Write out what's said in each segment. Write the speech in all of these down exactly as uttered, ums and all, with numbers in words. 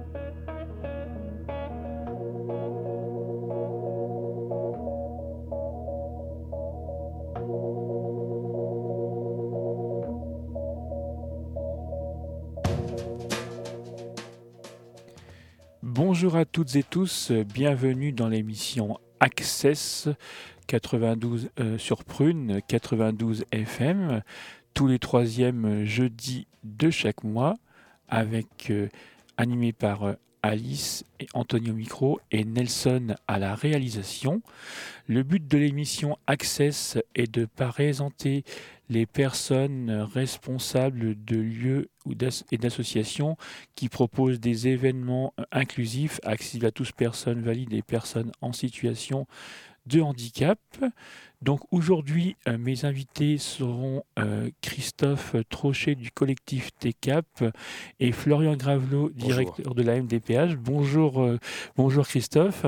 Bonjour à toutes et tous, euh, bienvenue dans l'émission Access quatre-vingt-douze euh, sur Prune, quatre-vingt-douze F M, tous les troisièmes jeudis de chaque mois, avec euh, animé par euh, Alice et Anthony au micro et Nelson à la réalisation. Le but de l'émission Access est de présenter les personnes responsables de lieux ou d'as- et d'associations qui proposent des événements euh, inclusifs, accessibles à tous, personnes valides et personnes en situation de handicap. Donc aujourd'hui, euh, mes invités seront euh, Christophe Trochet du collectif T C A P et Florian Gravelot, Bonjour. directeur de la M D P H. Bonjour, euh, bonjour Christophe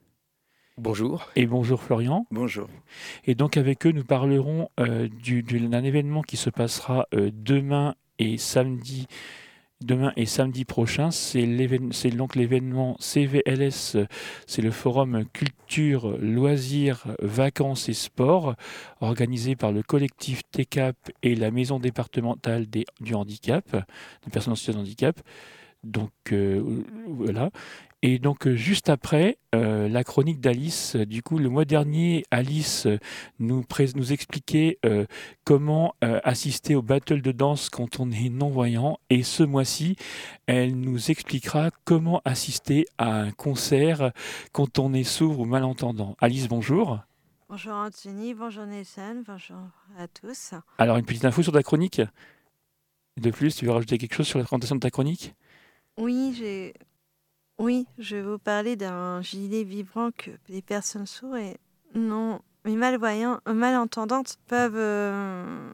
Bonjour. et bonjour Florian. Bonjour. Et donc avec eux, nous parlerons euh, du- du- d'un événement qui se passera euh, demain et samedi, demain et samedi prochain. C'est l'événement, c'est donc l'événement C V L S, euh, c'est le forum culture, loisirs, vacances et sport, organisé par le collectif T C A P et la maison départementale des- du handicap, des personnes en situation de handicap. Donc euh, voilà. Et donc euh, juste après, euh, la chronique d'Alice. Euh, Du coup, le mois dernier, Alice euh, nous, pré- nous expliquait euh, comment euh, assister au battle de danse quand on est non-voyant. Et ce mois-ci, elle nous expliquera comment assister à un concert quand on est sourd ou malentendant. Alice, bonjour. Bonjour Anthony, bonjour Nelson, bonjour à tous. Alors, une petite info sur ta chronique. De plus, tu veux rajouter quelque chose sur la présentation de ta chronique? Oui, j'ai... oui, je vais vous parler d'un gilet vibrant que les personnes sourdes et non, mais malvoyants, euh, malentendantes peuvent, euh,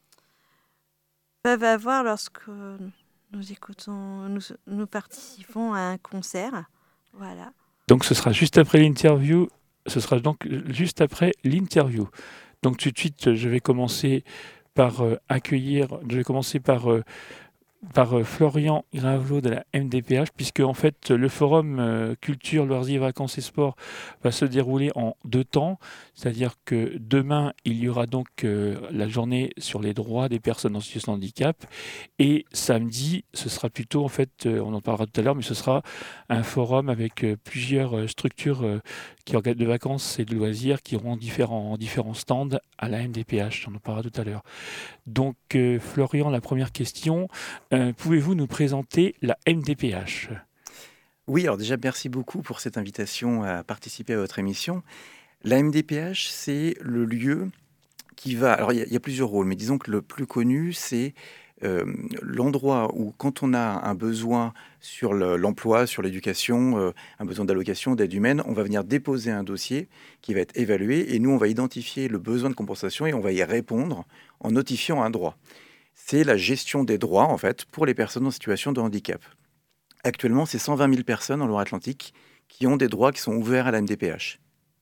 peuvent avoir lorsque nous écoutons, nous, nous participons à un concert. Voilà. Donc ce sera juste après l'interview. Ce sera donc juste après l'interview. Donc tout de suite, je vais commencer par euh, accueillir, je vais commencer par euh, par euh, Florian Gravelot de la M D P H, puisque en fait le forum euh, culture, loisirs, vacances et sport va se dérouler en deux temps, c'est-à-dire que demain il y aura donc euh, la journée sur les droits des personnes en situation de handicap, et samedi ce sera plutôt en fait, euh, on en parlera tout à l'heure, mais ce sera un forum avec euh, plusieurs euh, structures euh, qui organisent de vacances et de loisirs qui auront différents, différents stands à la M D P H, on en parlera tout à l'heure. Donc, euh, Florian, la première question, euh, pouvez-vous nous présenter la M D P H? Oui, alors déjà, merci beaucoup pour cette invitation à participer à votre émission. La M D P H, c'est le lieu qui va... Alors, il y, a- il y a plusieurs rôles, mais disons que le plus connu, c'est euh, l'endroit où, quand on a un besoin sur le- l'emploi, sur l'éducation, euh, un besoin d'allocation, d'aide humaine, on va venir déposer un dossier qui va être évalué, et nous, on va identifier le besoin de compensation et on va y répondre en notifiant un droit. C'est la gestion des droits, en fait, pour les personnes en situation de handicap. Actuellement, c'est cent vingt mille personnes en Loire-Atlantique qui ont des droits qui sont ouverts à la M D P H.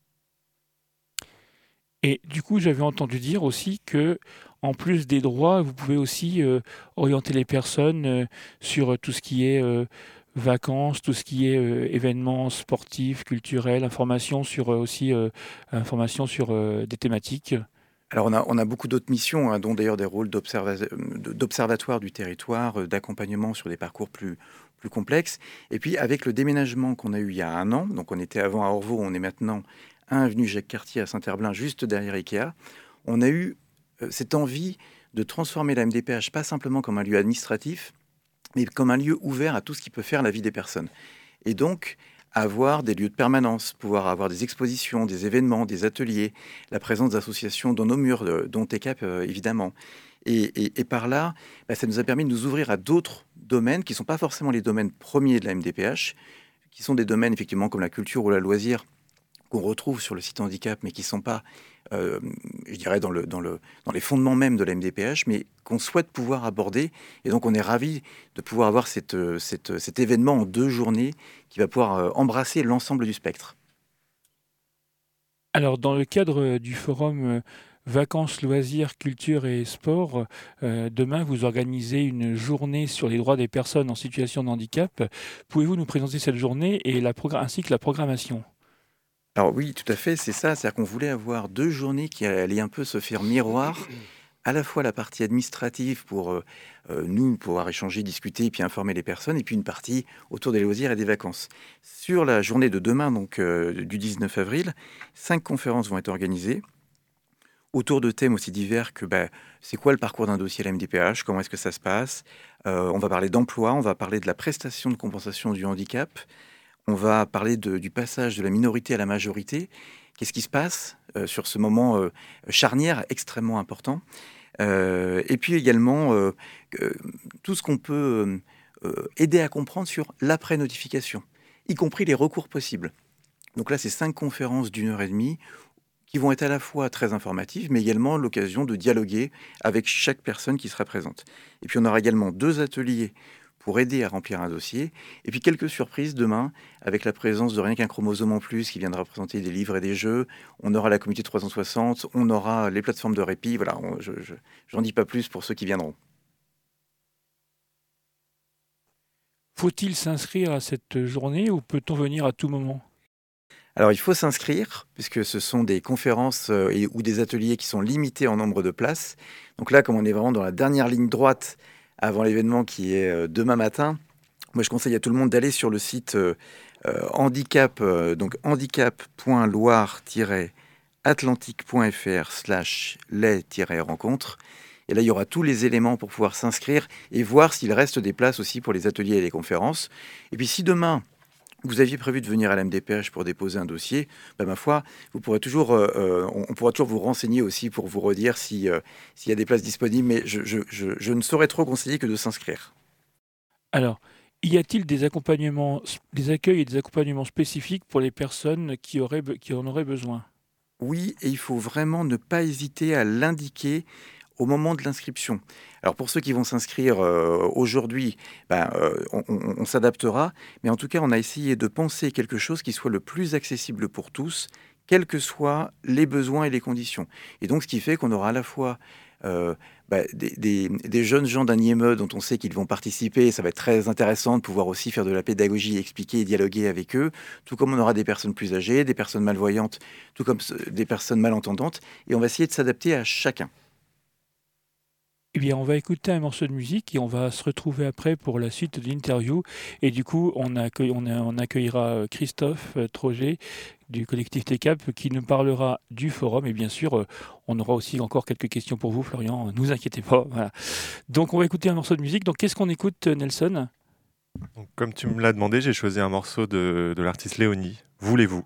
Et du coup, j'avais entendu dire aussi que, en plus des droits, vous pouvez aussi euh, orienter les personnes euh, sur euh, tout ce qui est euh, vacances, tout ce qui est euh, événements sportifs, culturels, informations sur euh, aussi euh, informations sur euh, des thématiques. Alors, on a, on a beaucoup d'autres missions, hein, dont d'ailleurs des rôles d'observa- de- d'observatoire du territoire, euh, d'accompagnement sur des parcours plus, plus complexes. Et puis, avec le déménagement qu'on a eu il y a un an, donc on était avant à Orvaux, on est maintenant à avenue Jacques-Cartier à Saint-Herblain, juste derrière Ikea, on a eu euh, cette envie de transformer la M D P H pas simplement comme un lieu administratif, mais comme un lieu ouvert à tout ce qui peut faire la vie des personnes. Et donc, avoir des lieux de permanence, pouvoir avoir des expositions, des événements, des ateliers, la présence d'associations dans nos murs, euh, dont T C A P euh, évidemment. Et, et- et par là, bah, ça nous a permis de nous ouvrir à d'autres domaines qui ne sont pas forcément les domaines premiers de la M D P H, qui sont des domaines effectivement comme la culture ou la loisir, qu'on retrouve sur le site handicap, mais qui ne sont pas, euh, je dirais, dans, le, dans, le, dans les fondements même de la M D P H, mais qu'on souhaite pouvoir aborder. Et donc, on est ravis de pouvoir avoir cette, euh, cette- cet événement en deux journées qui va pouvoir euh, embrasser l'ensemble du spectre. Alors, dans le cadre euh, du forum euh, Vacances, loisirs, culture et sport. Euh, demain, vous organisez une journée sur les droits des personnes en situation de handicap. Pouvez-vous nous présenter cette journée et la progr- ainsi que la programmation? Alors oui, tout à fait, c'est ça. C'est-à-dire qu'on voulait avoir deux journées qui allaient un peu se faire miroir, à la fois la partie administrative pour euh, euh, nous pouvoir échanger, discuter et puis informer les personnes, et puis une partie autour des loisirs et des vacances. Sur la journée de demain, donc euh, du dix-neuf avril, cinq conférences vont être organisées autour de thèmes aussi divers que bah, c'est quoi le parcours d'un dossier à la M D P H, comment est-ce que ça se passe. Euh, on va parler d'emploi, on va parler de la prestation de compensation du handicap, on va parler de- du passage de la minorité à la majorité. Qu'est-ce qui se passe euh, sur ce moment euh, charnière extrêmement important. Euh, et puis également euh, euh, tout ce qu'on peut euh, euh, aider à comprendre sur l'après-notification, y compris les recours possibles. Donc là, c'est cinq conférences d'une heure et demie qui vont être à la fois très informatives, mais également l'occasion de dialoguer avec chaque personne qui sera présente. Et puis on aura également deux ateliers pour aider à remplir un dossier, et puis quelques surprises demain, avec la présence de Rien qu'un chromosome en plus, qui viendra présenter des livres et des jeux. On aura la communauté trois cent soixante, on aura les plateformes de répit, voilà, on- je, je- j'en dis pas plus pour ceux qui viendront. Faut-il s'inscrire à cette journée ou peut-on venir à tout moment? Alors il faut s'inscrire, puisque ce sont des conférences euh, et, ou des ateliers qui sont limités en nombre de places. Donc là, comme on est vraiment dans la dernière ligne droite avant l'événement qui est euh, demain matin, moi je conseille à tout le monde d'aller sur le site euh, euh, handicap, euh, donc handicap.loire-atlantique.fr slash les-rencontres. Et là, il y aura tous les éléments pour pouvoir s'inscrire et voir s'il reste des places aussi pour les ateliers et les conférences. Et puis si demain, vous aviez prévu de venir à la M D P H pour déposer un dossier, ben, ma foi, vous pourrez toujours, euh, euh, on, on pourra toujours vous renseigner aussi pour vous redire si, euh, s'il y a des places disponibles, mais je, je- je- je ne saurais trop conseiller que de s'inscrire. Alors, y a-t-il des accompagnements, des accueils et des accompagnements spécifiques pour les personnes qui, auraient, be- qui en auraient besoin? Oui, et il faut vraiment ne pas hésiter à l'indiquer au moment de l'inscription. Alors pour ceux qui vont s'inscrire euh, aujourd'hui, ben, euh, on, on- on s'adaptera, mais en tout cas on a essayé de penser quelque chose qui soit le plus accessible pour tous, quels que soient les besoins et les conditions. Et donc ce qui fait qu'on aura à la fois euh, bah, des, des- des jeunes gens d'un I M E dont on sait qu'ils vont participer, et ça va être très intéressant de pouvoir aussi faire de la pédagogie, expliquer et dialoguer avec eux, tout comme on aura des personnes plus âgées, des personnes malvoyantes, tout comme ce- des personnes malentendantes, et on va essayer de s'adapter à chacun. Eh bien, on va écouter un morceau de musique et on va se retrouver après pour la suite de l'interview. Et du coup, on, accueille- on, a- on accueillera euh, Christophe euh, Troget du collectif T C A P qui nous parlera du forum. Et bien sûr, euh, on aura aussi encore quelques questions pour vous, Florian. Ne vous inquiétez pas. Voilà. Donc, on va écouter un morceau de musique. Donc, qu'est-ce qu'on écoute, euh, Nelson? Donc, comme tu me l'as demandé, j'ai choisi un morceau de, de l'artiste Léonie. Voulez-vous?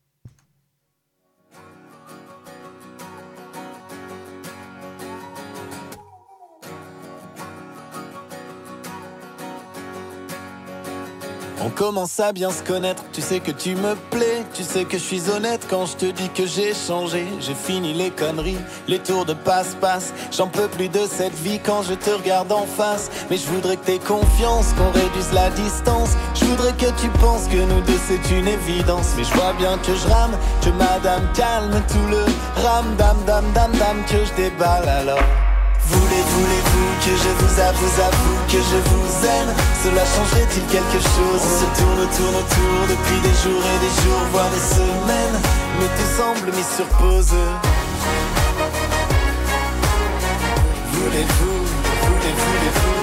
On commence à bien se connaître, tu sais que tu me plais, tu sais que je suis honnête quand je te dis que j'ai changé. J'ai fini les conneries, les tours de passe-passe, j'en peux plus de cette vie quand je te regarde en face. Mais je voudrais que t'aies confiance, qu'on réduise la distance, je voudrais que tu penses que nous deux c'est une évidence. Mais je vois bien que je rame, que madame calme tout le ram dam dam dam dam que je déballe alors. Voulez, voulez-vous que je vous avoue, avoue que je vous aime? Cela changerait-il quelque chose? On se tourne, tourne autour depuis des jours et des jours, voire des semaines, mais tout semble mis sur pause. Voulez-vous, voulez, voulez-vous?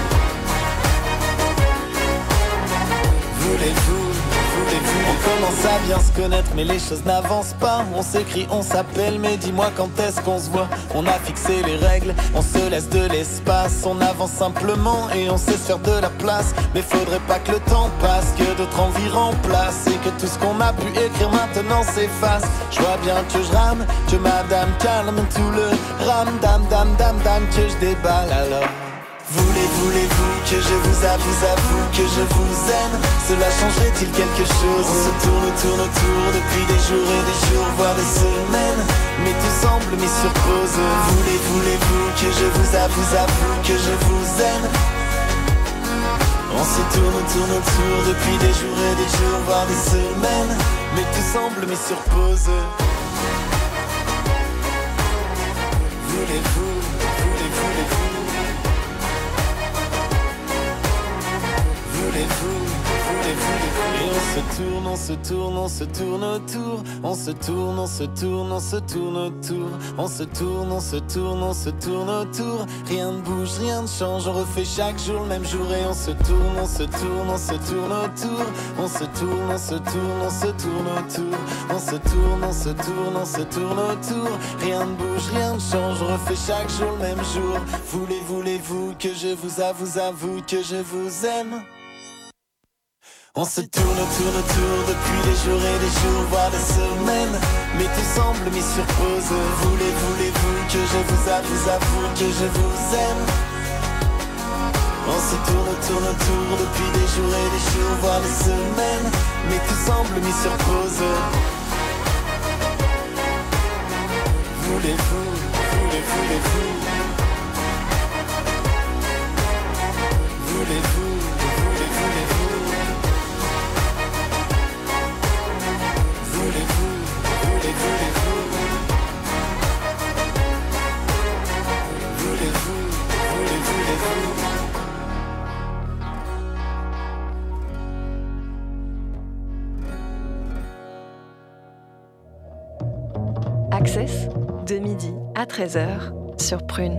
Voulez-vous, voulez-vous? On commence à bien se connaître mais les choses n'avancent pas. On s'écrit, on s'appelle mais dis-moi quand est-ce qu'on se voit? On a fixé les règles, on se laisse de l'espace. On avance simplement et on sait se faire de la place. Mais faudrait pas que le temps passe, que d'autres envies remplacent, et que tout ce qu'on a pu écrire maintenant s'efface. Je vois bien que je rame, que madame calme tout le ram dam dam dam dam que je déballe alors. Voulez, voulez-vous que je vous avoue, avoue que je vous aime? Cela changerait-il quelque chose? On se tourne, tourne autour depuis des jours et des jours, voire des semaines, mais tout semble mis sur pause. Voulez, voulez-vous que je vous avoue, avoue que je vous aime? On se tourne, tourne autour depuis des jours et des jours, voire des semaines, mais tout semble mis sur pause. Voulez-vous, voulez-vous, voulez-vous, voulez-vous, voulez-vous. Et on se tourne, on se tourne, on se tourne autour. On se tourne, on se tourne, on se tourne autour. On se tourne, on se tourne, on se tourne autour. Rien ne bouge, rien ne change. On refait chaque jour le même jour. Et on se tourne, on se tourne, on se tourne autour. On se tourne, on se tourne, on se tourne autour. On se tourne, on se tourne, on se tourne autour. Rien ne bouge, rien ne change. On refait chaque jour le même jour. Voulez, voulez-vous que je vous avoue, avoue que je vous aime? On se tourne, tourne, tourne depuis des jours et des jours, voire des semaines. Mais tout semble mis sur pause. Voulez, voulez-vous que je vous avoue, avoue que je vous aime? On se tourne, tourne, tourne depuis des jours et des jours, voire des semaines. Mais tout semble mis sur pause. Voulez-vous, voulez, voulez-vous? Voulez-vous, voulez, voulez-vous? Voulez-vous, voulez, voulez-vous? Voulez-vous, voulez, voulez-vous? Access, de midi à treize heures sur Prune.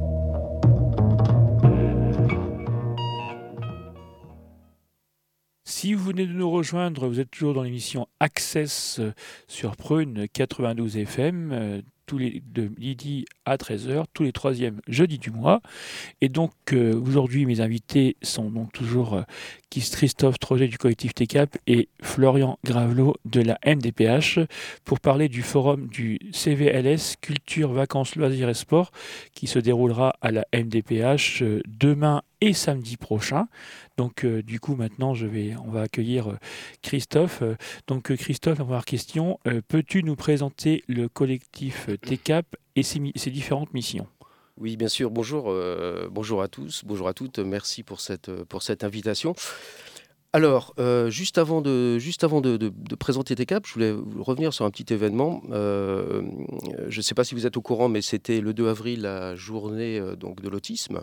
Si vous venez de nous rejoindre, vous êtes toujours dans l'émission Access sur Prune quatre-vingt-douze F M, euh, tous les, de midi à treize heures, tous les troisièmes jeudis du mois. Et donc euh, aujourd'hui, mes invités sont donc toujours euh, Christophe Troget du collectif T C A P et Florian Gravelot de la M D P H pour parler du forum du C V L S Culture, Vacances, Loisirs et Sport qui se déroulera à la M D P H euh, demain et samedi prochain. Donc euh, du coup maintenant je vais, on va accueillir euh, Christophe. Euh, donc euh, Christophe, la première question, euh, peux-tu nous présenter le collectif euh, T C A P et ses, mi- ses différentes missions? Oui, bien sûr. Bonjour, euh, bonjour à tous, bonjour à toutes. Merci pour cette, pour cette invitation. Alors, euh, juste avant, de, juste avant de, de, de présenter T C A P, je voulais revenir sur un petit événement. Euh, je ne sais pas si vous êtes au courant, mais c'était le deux avril, la journée euh, donc, de l'autisme.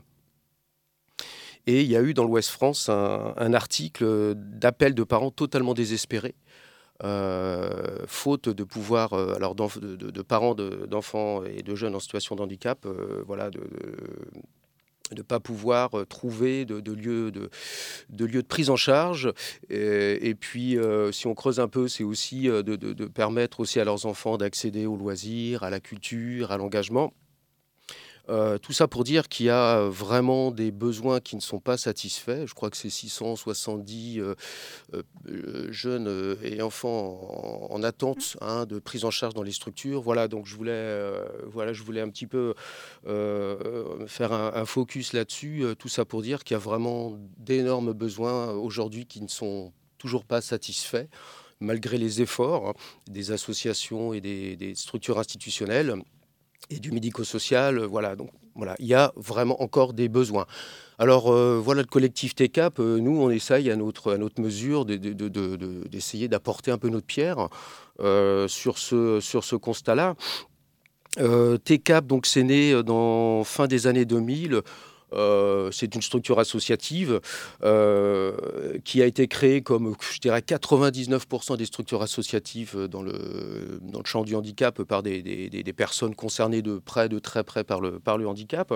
Et il y a eu dans l'Ouest France un, un article d'appel de parents totalement désespérés, euh, faute de pouvoir, euh, alors de, de, de parents de, d'enfants et de jeunes en situation de handicap, euh, voilà, de ne pas pouvoir trouver de, de lieux de, de lieux de prise en charge. Et, et puis, euh, si on creuse un peu, c'est aussi de, de, de permettre aussi à leurs enfants d'accéder aux loisirs, à la culture, à l'engagement. Euh, tout ça pour dire qu'il y a vraiment des besoins qui ne sont pas satisfaits. Je crois que c'est six cent soixante-dix euh, euh, jeunes et enfants en, en attente hein, de prise en charge dans les structures. Voilà, donc je voulais, euh, voilà, je voulais un petit peu euh, faire un, un focus là-dessus. Euh, tout ça pour dire qu'il y a vraiment d'énormes besoins aujourd'hui qui ne sont toujours pas satisfaits, malgré les efforts hein, des associations et des, des structures institutionnelles et du médico-social, voilà, donc voilà, il y a vraiment encore des besoins. Alors euh, voilà, le collectif T C A P, euh, nous on essaye à notre, à notre mesure de, de, de, de, d'essayer d'apporter un peu notre pierre euh, sur ce, sur ce constat-là. Euh, T C A P, donc c'est né dans fin des années deux mille. Euh, c'est une structure associative euh, qui a été créée comme, je dirais, quatre-vingt-dix-neuf pour cent des structures associatives dans le, dans le champ du handicap par des, des, des personnes concernées de près, de très près par le, par le handicap.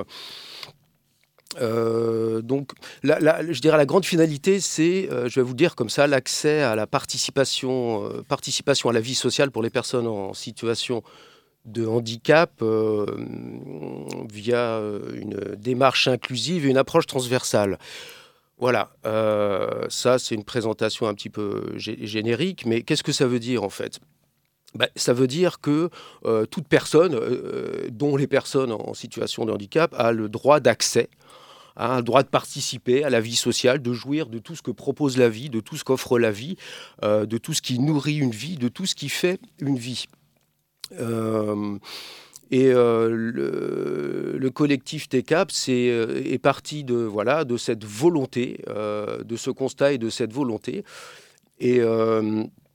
Euh, donc, la, la, je dirais la grande finalité, c'est, euh, je vais vous le dire comme ça, l'accès à la participation, euh, participation à la vie sociale pour les personnes en situation de handicap euh, via une démarche inclusive et une approche transversale. Voilà, euh, ça c'est une présentation un petit peu g- générique, mais qu'est-ce que ça veut dire en fait ? Ben, ça veut dire que euh, toute personne, euh, dont les personnes en situation de handicap, a le droit d'accès, a le droit de participer à la vie sociale, de jouir de tout ce que propose la vie, de tout ce qu'offre la vie, euh, de tout ce qui nourrit une vie, de tout ce qui fait une vie. Euh, et euh, le, le collectif T C A P c'est, est parti de, voilà, de cette volonté, euh, de ce constat et de cette volonté. Et euh,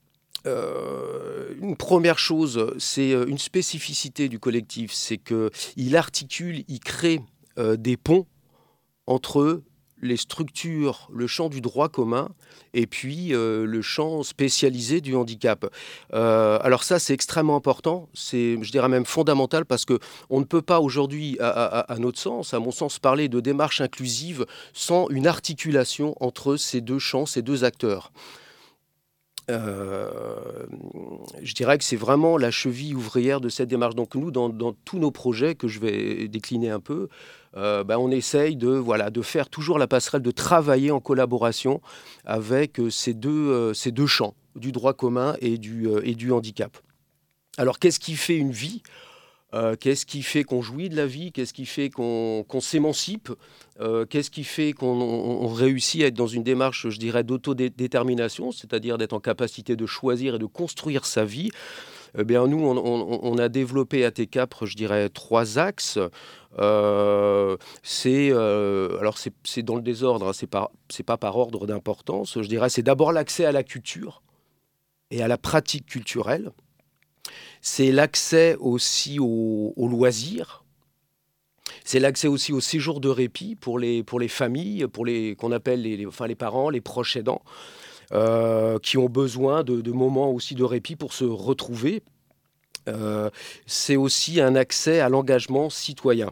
Euh, une première chose, c'est une spécificité du collectif, c'est qu'il articule, il crée euh, des ponts entre les structures, le champ du droit commun et puis euh, le champ spécialisé du handicap. Euh, alors ça, c'est extrêmement important, c'est, je dirais même fondamental, parce qu'on ne peut pas aujourd'hui, à, à, à notre sens, à mon sens, parler de démarche inclusive sans une articulation entre ces deux champs, ces deux acteurs. Euh, je dirais que c'est vraiment la cheville ouvrière de cette démarche. Donc nous, dans, dans tous nos projets que je vais décliner un peu, euh, ben on essaye de, voilà, de faire toujours la passerelle, de travailler en collaboration avec ces deux, euh, ces deux champs, du droit commun et du, euh, et du handicap. Alors qu'est-ce qui fait une vie ? Euh, qu'est-ce qui fait qu'on jouit de la vie ? Qu'est-ce qui fait qu'on, qu'on s'émancipe ? euh, Qu'est-ce qui fait qu'on on, on réussit à être dans une démarche, je dirais, d'autodétermination, c'est-à-dire d'être en capacité de choisir et de construire sa vie ? Eh bien, nous, on, on, on a développé à T quatre, je dirais, trois axes. Euh, c'est, euh, alors, c'est, c'est dans le désordre, hein, c'est pas, c'est pas par ordre d'importance. Je dirais, c'est d'abord l'accès à la culture et à la pratique culturelle. C'est l'accès aussi aux, aux loisirs. C'est l'accès aussi au séjour de répit pour les, pour les familles, pour les, qu'on appelle les, les, enfin les parents, les proches aidants, euh, qui ont besoin de, de moments aussi de répit pour se retrouver. Euh, c'est aussi un accès à l'engagement citoyen.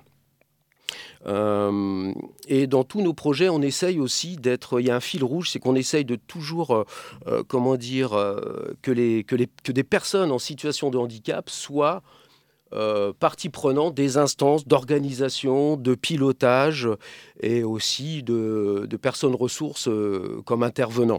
Euh, et dans tous nos projets, on essaye aussi d'être. Il y a un fil rouge, c'est qu'on essaye de toujours, euh, comment dire, euh, que, les, que, les, que des personnes en situation de handicap soient euh, partie prenante des instances d'organisation, de pilotage et aussi de, de personnes ressources euh, comme intervenants.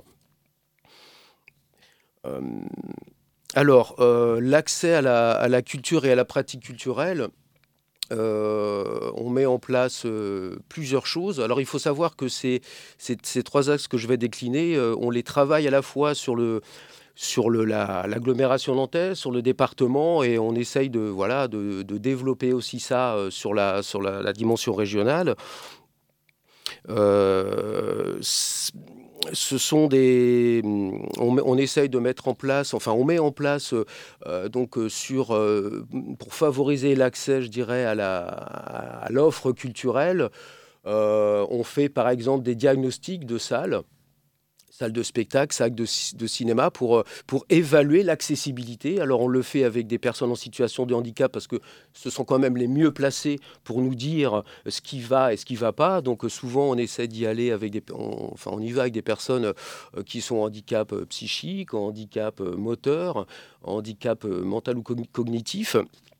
Euh, alors, euh, l'accès à la, à la culture et à la pratique culturelle. Euh, on met en place euh, plusieurs choses. Alors il faut savoir que ces, ces, ces trois axes que je vais décliner, euh, on les travaille à la fois sur, le, sur le, la, l'agglomération nantaise, sur le département, et on essaye de, voilà, de, de développer aussi ça euh, sur, la, sur la, la dimension régionale. Euh, ce sont des, on, on essaye de mettre en place, enfin on met en place euh, donc sur euh, pour favoriser l'accès, je dirais, à la à l'offre culturelle. Euh, on fait par exemple des diagnostics de salles. Salle de spectacle, salle de, de cinéma, pour, pour évaluer l'accessibilité. Alors on le fait avec des personnes en situation de handicap parce que ce sont quand même les mieux placés pour nous dire ce qui va et ce qui ne va pas. Donc souvent on essaie d'y aller avec des, on, enfin on y va avec des personnes qui sont en handicap psychique, en handicap moteur, en handicap mental ou cognitif.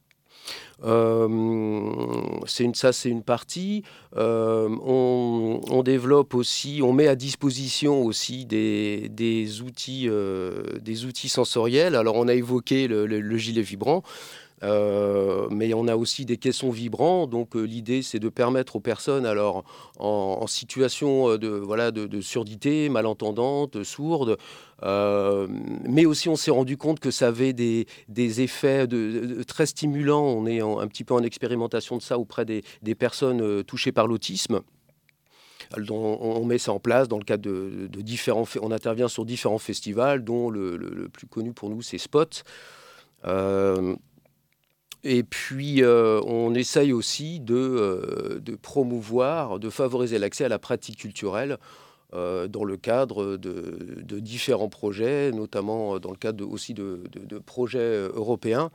Euh, c'est une, ça c'est une partie. Euh, on, on développe aussi, on met à disposition aussi des, des outils, euh, des outils sensoriels. Alors on a évoqué le, le, le gilet vibrant. Euh, mais on a aussi des caissons vibrants, donc euh, l'idée c'est de permettre aux personnes alors en, en situation de, voilà, de, de surdité, malentendante, sourde, euh, mais aussi on s'est rendu compte que ça avait des, des effets de, de, très stimulants. On est en, un petit peu en expérimentation de ça auprès des, des personnes euh, touchées par l'autisme. On met ça en place dans le cadre de, de différents, on intervient sur différents festivals, dont le, le, le plus connu pour nous c'est Spot. Euh, Et puis, euh, on essaye aussi de, euh, de promouvoir, de favoriser l'accès à la pratique culturelle euh, dans le cadre de, de différents projets, notamment dans le cadre de, aussi de, de, de projets européens.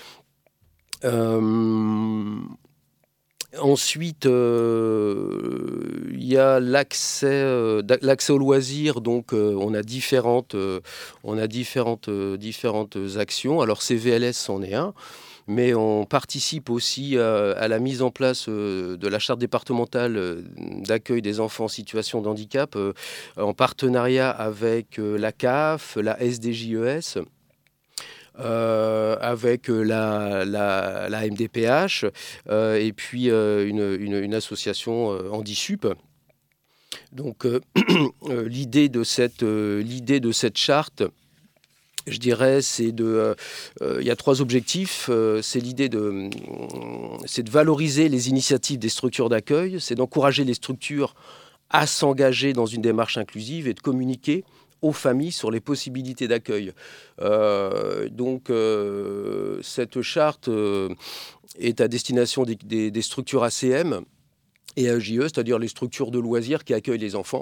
Euh, ensuite, euh, il y a l'accès, euh, l'accès aux loisirs. Donc, euh, on a différentes, euh, on a différentes, euh, différentes actions. Alors, C V L S en est un. Mais on participe aussi euh, à la mise en place euh, de la charte départementale euh, d'accueil des enfants en situation de handicap euh, en partenariat avec euh, la C A F, la S D J E S, euh, avec euh, la, la, la M D P H euh, et puis euh, une, une, une association euh, Handisup. Donc euh, l'idée de cette, euh, l'idée de cette charte, je dirais, c'est de. Euh, euh, il y a trois objectifs. Euh, c'est l'idée de, euh, c'est de valoriser les initiatives des structures d'accueil. C'est d'encourager les structures à s'engager dans une démarche inclusive et de communiquer aux familles sur les possibilités d'accueil. Euh, donc, euh, cette charte euh, est à destination des, des, des structures A C M et A J E, c'est-à-dire les structures de loisirs qui accueillent les enfants.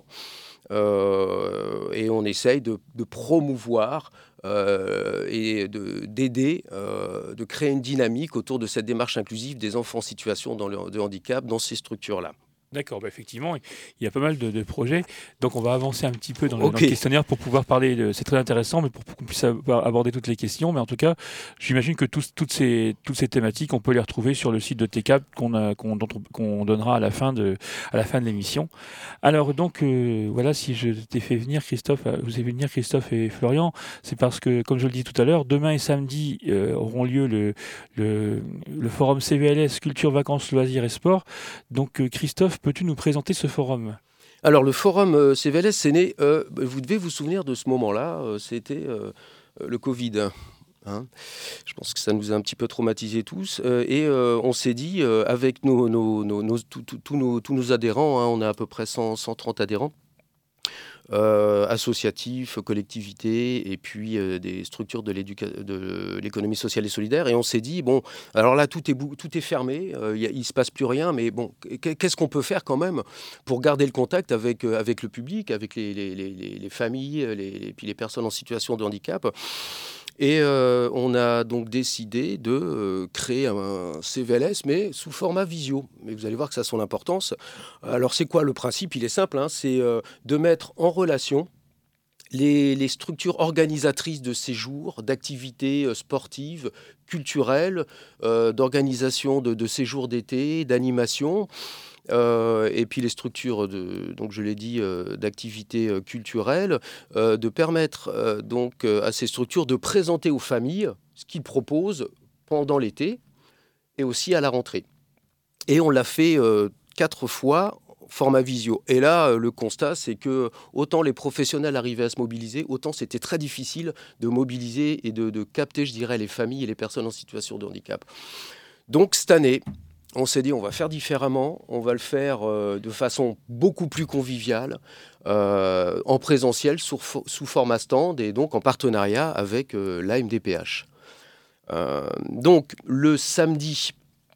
Euh, et on essaye de, de promouvoir euh, et de, d'aider, euh, de créer une dynamique autour de cette démarche inclusive des enfants en situation dans le, de handicap dans ces structures-là. D'accord, bah effectivement, il y a pas mal de, de projets. Donc, on va avancer un petit peu dans le, Ok. dans le questionnaire pour pouvoir parler. De, c'est très intéressant, mais pour, pour qu'on puisse ab- aborder toutes les questions. Mais en tout cas, j'imagine que tous- toutes, ces, toutes ces thématiques, on peut les retrouver sur le site de T C A P qu'on, a, qu'on, dont on- qu'on donnera à la fin de, à la fin de l'émission. Alors, donc, euh, voilà, si je t'ai fait venir, Christophe, euh, vous avez fait venir Christophe et Florian, c'est parce que, comme je le dis tout à l'heure, demain et samedi euh, auront lieu le, le, le forum C V L S Culture, Vacances, Loisirs et Sport. Donc, euh, Christophe, peux-tu nous présenter ce forum ? Alors, le forum euh, C V L S, c'est né, euh, vous devez vous souvenir de ce moment-là, euh, c'était euh, le Covid. Hein. Je pense que ça nous a un petit peu traumatisés tous. Euh, et euh, on s'est dit, euh, avec nos, nos, nos, nos, tous tous- tous nos, tous nos adhérents, hein, on a à peu près cent, cent trente adhérents, euh, associatifs, collectivités, et puis euh, des structures de, l'éduca- de l'économie sociale et solidaire. Et on s'est dit, bon, alors là, tout est, bou- tout est fermé, euh, y a- il ne se passe plus rien, mais bon, qu- qu'est-ce qu'on peut faire quand même pour garder le contact avec, euh, avec le public, avec les, les, les, les- les familles, les, et puis les personnes en situation de handicap. Et euh, on a donc décidé de euh, créer un C V L S, mais sous format visio. Mais vous allez voir que ça a son importance. Alors, c'est quoi le principe ? Il est simple, hein, c'est euh, de mettre en relation les, les structures organisatrices de séjours, d'activités euh, sportives, culturelles, euh, d'organisation de, de séjours d'été, d'animation. Euh, et puis les structures, de, donc je l'ai dit, euh, d'activités euh, culturelles, euh, de permettre euh, donc euh, à ces structures de présenter aux familles ce qu'ils proposent pendant l'été et aussi à la rentrée. Et on l'a fait euh, quatre fois format visio. Et là, euh, le constat, c'est que autant les professionnels arrivaient à se mobiliser, autant c'était très difficile de mobiliser et de, de capter, je dirais, les familles et les personnes en situation de handicap. Donc cette année, on s'est dit on va faire différemment, on va le faire euh, de façon beaucoup plus conviviale, euh, en présentiel, sous, sous format stand et donc en partenariat avec euh, l'A M D P H. Euh, donc le samedi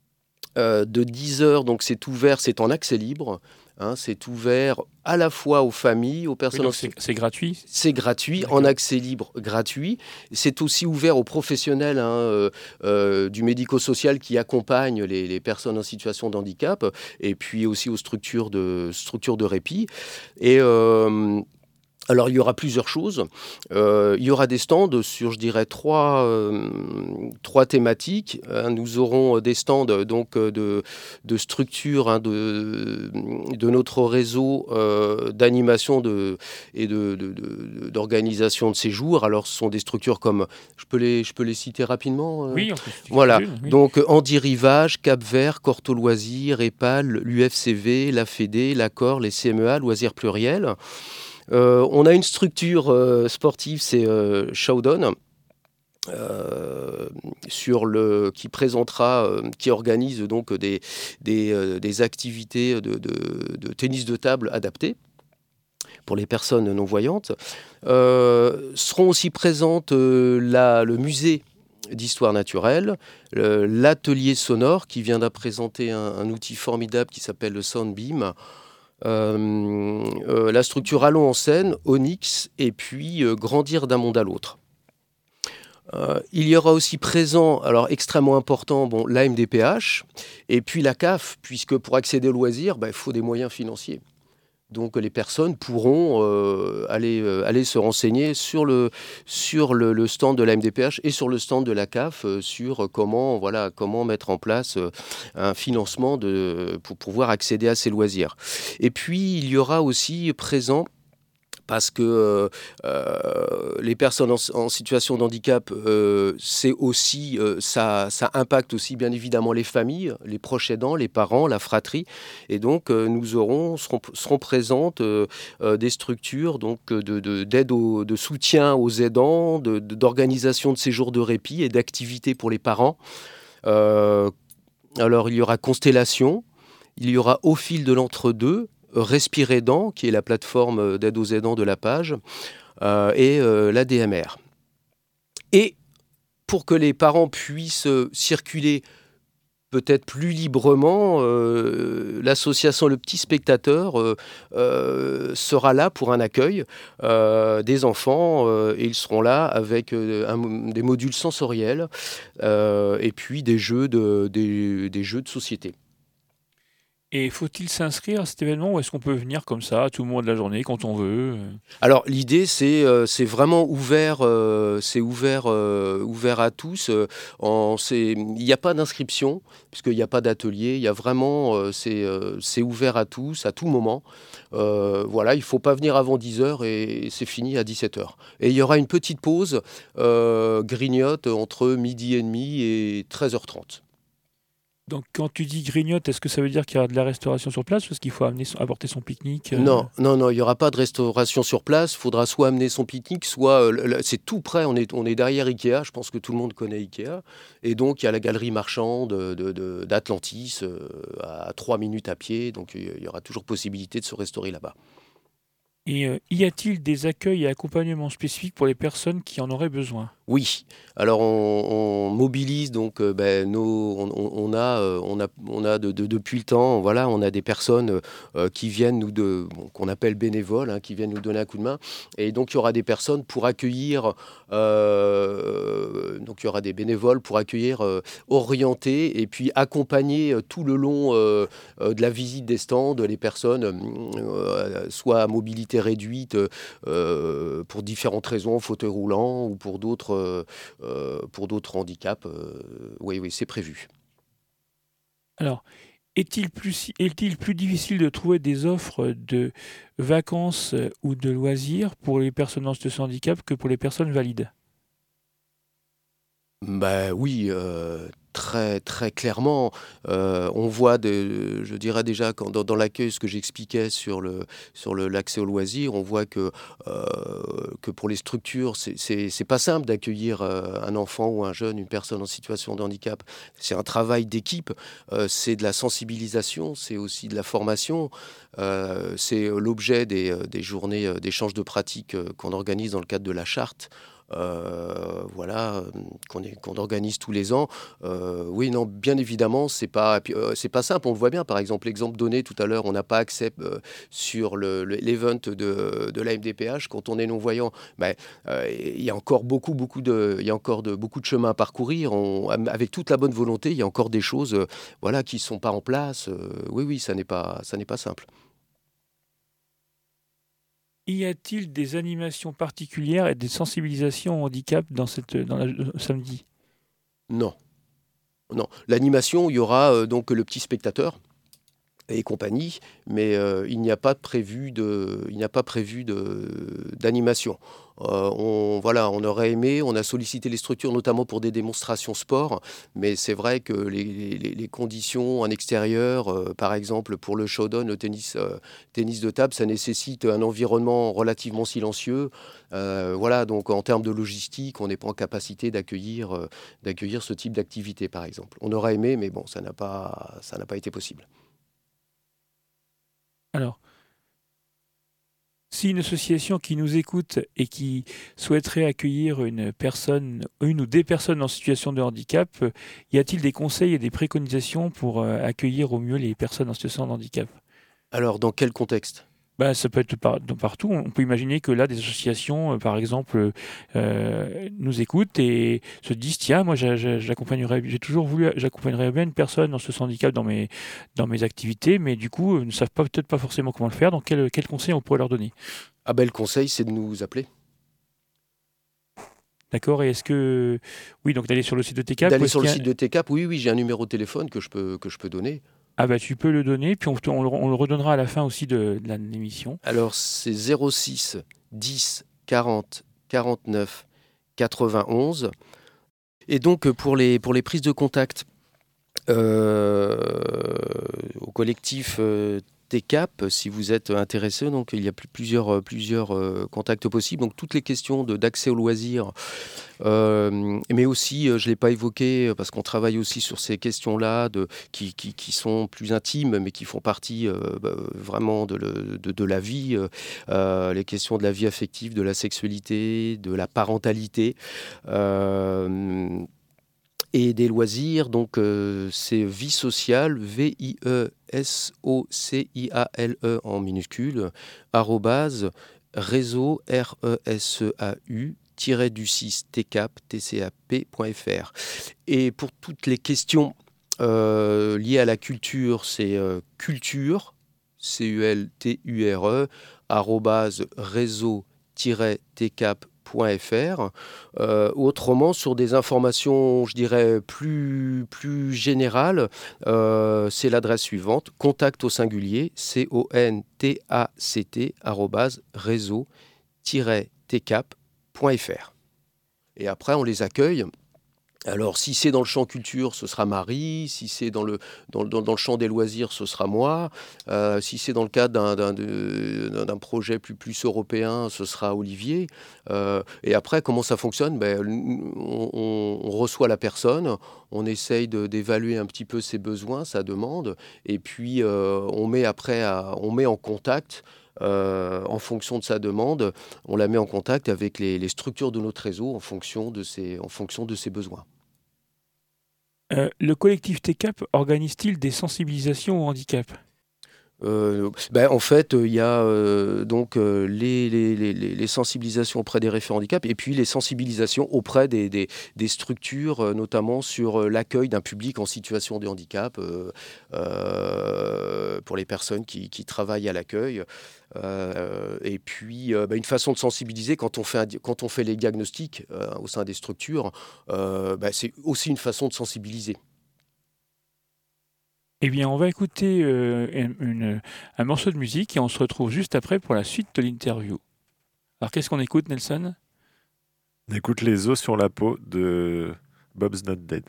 euh, de dix heures, donc c'est ouvert, c'est en accès libre. Hein, c'est ouvert à la fois aux familles, aux personnes... Oui, donc c'est, c'est gratuit. C'est gratuit, D'accord. En accès libre, gratuit. C'est aussi ouvert aux professionnels hein, euh, euh, du médico-social qui accompagnent les, les personnes en situation de handicap, et puis aussi aux structures de, structures de répit. Et... Euh, Alors, il y aura plusieurs choses. Euh, il y aura des stands sur, je dirais, trois, euh, trois thématiques. Hein, nous aurons des stands donc, de, de structures hein, de, de notre réseau euh, d'animation de, et de, de, de, d'organisation de séjours. Alors, ce sont des structures comme... Je peux les, je peux les citer rapidement euh, Oui, on peut citer Voilà. quelques-unes, oui. Donc, Andy Rivage, Cap-Vert, Corto Loisirs, EPAL, l'U F C V, la Fédé, l'Accord, les C M E A, Loisirs Pluriels. Euh, on a une structure euh, sportive, c'est euh, Showdown, euh, sur le, qui présentera, euh, qui organise donc des, des, euh, des activités de, de, de tennis de table adaptées pour les personnes non-voyantes. Euh, seront aussi présentes euh, la, le musée d'histoire naturelle, le, l'atelier sonore qui vient de présenter un, un outil formidable qui s'appelle le Soundbeam. Euh, euh, la structure Allons en scène, Onyx, et puis euh, Grandir d'un monde à l'autre. Euh, il y aura aussi présent, alors extrêmement important, bon, l'A M D P H, et puis la C A F, puisque pour accéder aux loisirs, bah, il faut des moyens financiers. Donc les personnes pourront euh, aller, euh, aller se renseigner sur, le, sur le, le stand de l'A M D P H et sur le stand de la C A F euh, sur comment, voilà, comment mettre en place euh, un financement de, pour pouvoir accéder à ces loisirs. Et puis il y aura aussi présent, parce que euh, euh, les personnes en, en situation de handicap, euh, c'est aussi, euh, ça, ça impacte aussi bien évidemment les familles, les proches aidants, les parents, la fratrie. Et donc, euh, nous aurons, seront, seront présentes euh, euh, des structures donc, de, de, d'aide au, de soutien aux aidants, de, de, d'organisation de séjours de répit et d'activités pour les parents. Euh, alors, il y aura Constellation, il y aura Au fil de l'entre-deux, Respire Aidant, qui est la plateforme d'aide aux aidants de la page. euh, et euh, la D M R. Et pour que les parents puissent circuler peut-être plus librement, euh, l'association Le Petit Spectateur euh, euh, sera là pour un accueil euh, des enfants euh, et ils seront là avec euh, un, des modules sensoriels euh, et puis des jeux de, des, des jeux de société. Et faut-il s'inscrire à cet événement ou est-ce qu'on peut venir comme ça à tout moment de la journée quand on veut? Alors l'idée c'est euh, c'est vraiment ouvert, euh, c'est ouvert, euh, ouvert à tous. Euh, en, c'est, il n'y a pas d'inscription puisqu'il n'y a pas d'atelier. Il y a vraiment euh, c'est, euh, c'est ouvert à tous à tout moment. Euh, voilà, il ne faut pas venir avant dix heures et c'est fini à dix-sept heures. Et il y aura une petite pause euh, grignote entre midi et demi et treize heures trente. Donc quand tu dis grignote, est-ce que ça veut dire qu'il y aura de la restauration sur place ou est-ce qu'il faut amener son- apporter son pique-nique? euh Non, non, non, il n'y aura pas de restauration sur place. Il faudra soit amener son pique-nique, soit... euh, le- c'est tout près, on est, on est derrière Ikea. Je pense que tout le monde connaît Ikea. Et donc, il y a la galerie marchande de, de- d'Atlantis euh, à trois minutes à pied. Donc, il y aura toujours possibilité de se restaurer là-bas. Et euh, y a-t-il des accueils et accompagnements spécifiques pour les personnes qui en auraient besoin? Oui, alors on, on mobilise donc euh, ben, nos, on, on- on a, euh, on a, on a de- de- depuis le temps, voilà, on a des personnes euh, qui viennent nous de, bon, qu'on appelle bénévoles, hein, qui viennent nous donner un coup de main, et donc il y aura des personnes pour accueillir, euh, donc il y aura des bénévoles pour accueillir, euh, orienter et puis accompagner euh, tout le long euh, euh, de la visite des stands les personnes, euh, soit à mobilité réduite euh, pour différentes raisons, fauteuil roulant ou pour d'autres. Euh, euh, pour d'autres handicaps. Euh, oui, oui, c'est prévu. Alors, est-il plus, si- est-il plus difficile de trouver des offres de vacances euh, ou de loisirs pour les personnes en situation de handicap que pour les personnes valides? Bah oui, euh, très très clairement. Euh, on voit, de, je dirais déjà quand, dans, dans l'accueil, ce que j'expliquais sur le sur le l'accès aux loisirs, on voit que euh, que pour les structures, c'est c'est c'est pas simple d'accueillir euh, un enfant ou un jeune, une personne en situation de handicap. C'est un travail d'équipe, euh, c'est de la sensibilisation, c'est aussi de la formation. Euh, c'est l'objet des, euh, des journées euh, d'échange de pratiques euh, qu'on organise dans le cadre de la charte. Euh, voilà, euh, qu'on, est- qu'on organise tous les ans. Euh, oui, non, bien évidemment, c'est pas, et puis, euh, c'est pas simple. On le voit bien. Par exemple, l'exemple donné tout à l'heure, on n'a pas accès euh, sur le, le- l'event de, de la M D P H quand on est non-voyant. Ben, euh, il y a encore beaucoup, beaucoup de, il y a encore de, beaucoup de chemin à parcourir. On- avec toute la bonne volonté, il y a encore des choses, euh, voilà, qui sont pas en place. Euh, oui, oui, ça n'est pas, ça n'est pas simple. Y a-t-il des animations particulières et des sensibilisations au handicap dans cette, dans la, euh, samedi? Non, non. L'animation, il y aura euh, donc le petit spectateur et compagnie, mais euh, il n'y a pas de prévu de, il n'y a pas prévu de, d'animation. Euh, on, voilà, on aurait aimé, on a sollicité les structures notamment pour des démonstrations sport, mais c'est vrai que les, les- les conditions en extérieur, euh, par exemple pour le showdown, le tennis, euh, tennis de table, ça nécessite un environnement relativement silencieux. Euh, voilà, donc en termes de logistique, on n'est pas en capacité d'accueillir, euh, d'accueillir ce type d'activité, par exemple. On aurait aimé, mais bon, ça n'a pas, ça n'a pas été possible. Alors, si une association qui nous écoute et qui souhaiterait accueillir une personne, une ou des personnes en situation de handicap, euh, y a-t-il des conseils et des préconisations pour euh, accueillir au mieux les personnes en situation de handicap? Alors, dans quel contexte? Bah, ça peut être par- de partout. On peut imaginer que là, des associations, euh, par exemple, euh, nous écoutent et se disent, tiens, moi, j'a- j'a- j'accompagnerais, j'ai toujours voulu, j'accompagnerais bien une personne en ce handicap dans mes, dans mes activités, mais du coup, euh, ne savent pas, peut-être pas forcément comment le faire. Donc, quel, quel conseil on pourrait leur donner? Ah ben, le conseil, c'est de nous appeler. D'accord? Et est-ce que, oui, donc d'aller sur le site de T C A P ou D'aller est-ce sur le qu'il y a- site de T C A P, oui, oui, j'ai un numéro de téléphone que je peux, que je peux donner. Ah bah tu peux le donner, puis on, te- on le, on le redonnera à la fin aussi de, de la- de l'émission. Alors, c'est zéro six dix quarante quarante-neuf quatre-vingt-onze. Et donc, euh, pour les, pour les prises de contact euh, au collectif euh, T C A P si vous êtes intéressé. Donc il y a plusieurs, plusieurs euh, contacts possibles. Donc toutes les questions de, d'accès aux loisirs, euh, mais aussi, je ne l'ai pas évoqué parce qu'on travaille aussi sur ces questions-là de, qui, qui, qui sont plus intimes, mais qui font partie euh, bah, vraiment de, le, de, de la vie. Euh, les questions de la vie affective, de la sexualité, de la parentalité. Euh, et des loisirs, donc euh, c'est Vie Sociale, V I E S O C I A L E en minuscule, arrobase, réseau, R E S E A U, tiré du six T C A P, T C A P point F R. Et pour toutes les questions euh, liées à la culture, c'est euh, culture, C U L T U R E, arrobase, réseau-T C A P point F R. Euh, autrement, sur des informations, je dirais, plus, plus générales, euh, c'est l'adresse suivante, contact au singulier, C O N T A C T, arrobase, réseau-T C A P point F R. Et après, on les accueille. Alors, si c'est dans le champ culture, ce sera Marie. Si c'est dans le, dans, dans, dans le champ des loisirs, ce sera moi. Euh, si c'est dans le cadre d'un, d'un, d'un, d'un projet plus, plus européen, ce sera Olivier. Euh, et après, comment ça fonctionne ? Ben, on, on, on reçoit la personne, on essaye de, d'évaluer un petit peu ses besoins, sa demande, et puis euh, on met après, à, on met en contact. Euh, en fonction de sa demande, on la met en contact avec les, les structures de notre réseau en fonction de ses, en fonction de ses besoins. Euh, le collectif T C A P organise-t-il des sensibilisations au handicap ? Euh, ben, en fait, il euh, y a euh, donc euh, les, les, les, les sensibilisations auprès des référents handicap et puis les sensibilisations auprès des, des, des structures, euh, notamment sur euh, l'accueil d'un public en situation de handicap euh, euh, pour les personnes qui, qui travaillent à l'accueil. Euh, et puis, euh, ben, une façon de sensibiliser quand on fait, un, quand on fait les diagnostics euh, au sein des structures, euh, ben, c'est aussi une façon de sensibiliser. Eh bien, on va écouter euh, une, une, un morceau de musique et on se retrouve juste après pour la suite de l'interview. Alors, qu'est-ce qu'on écoute, Nelson ? On écoute Les os sur la peau de Bob's Not Dead.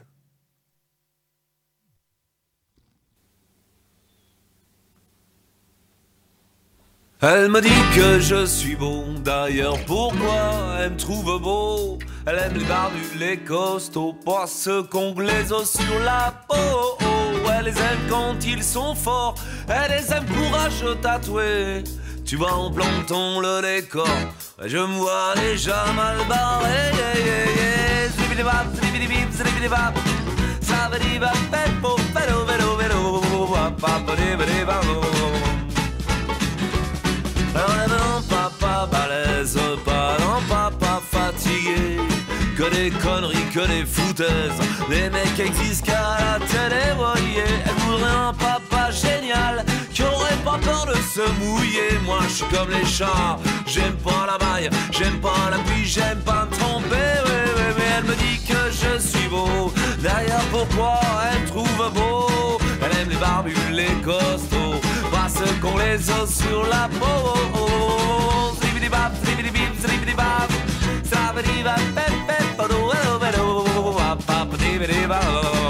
Elle me dit que je suis beau, d'ailleurs pourquoi elle me trouve beau? Elle aime les barbus, les costauds, pas ceux qu'on glaise sur la peau. Elle les aime quand ils sont forts, elle les aime courageux tatoués. Tu vois en plantant le décor, je me vois déjà mal barré. Un papa balèze, pas un papa fatigué. Que des conneries, que des foutaises. Les mecs existent qu'à la télé, voyez. Elle voudrait un papa génial qui aurait pas peur de se mouiller. Moi je suis comme les chats, j'aime pas la maille, j'aime pas la pluie, j'aime pas me tromper. Ouais, ouais, mais elle me dit que je suis beau. D'ailleurs pourquoi elle trouve beau? Elle aime les barbus, les costauds, pas ceux qu'on les os sur la peau. Zibidi-bap, zibidi-bip, zibidi-bap, zabidi-bap, pep, pep, podo, hello, hello, pap, dibidi-bap.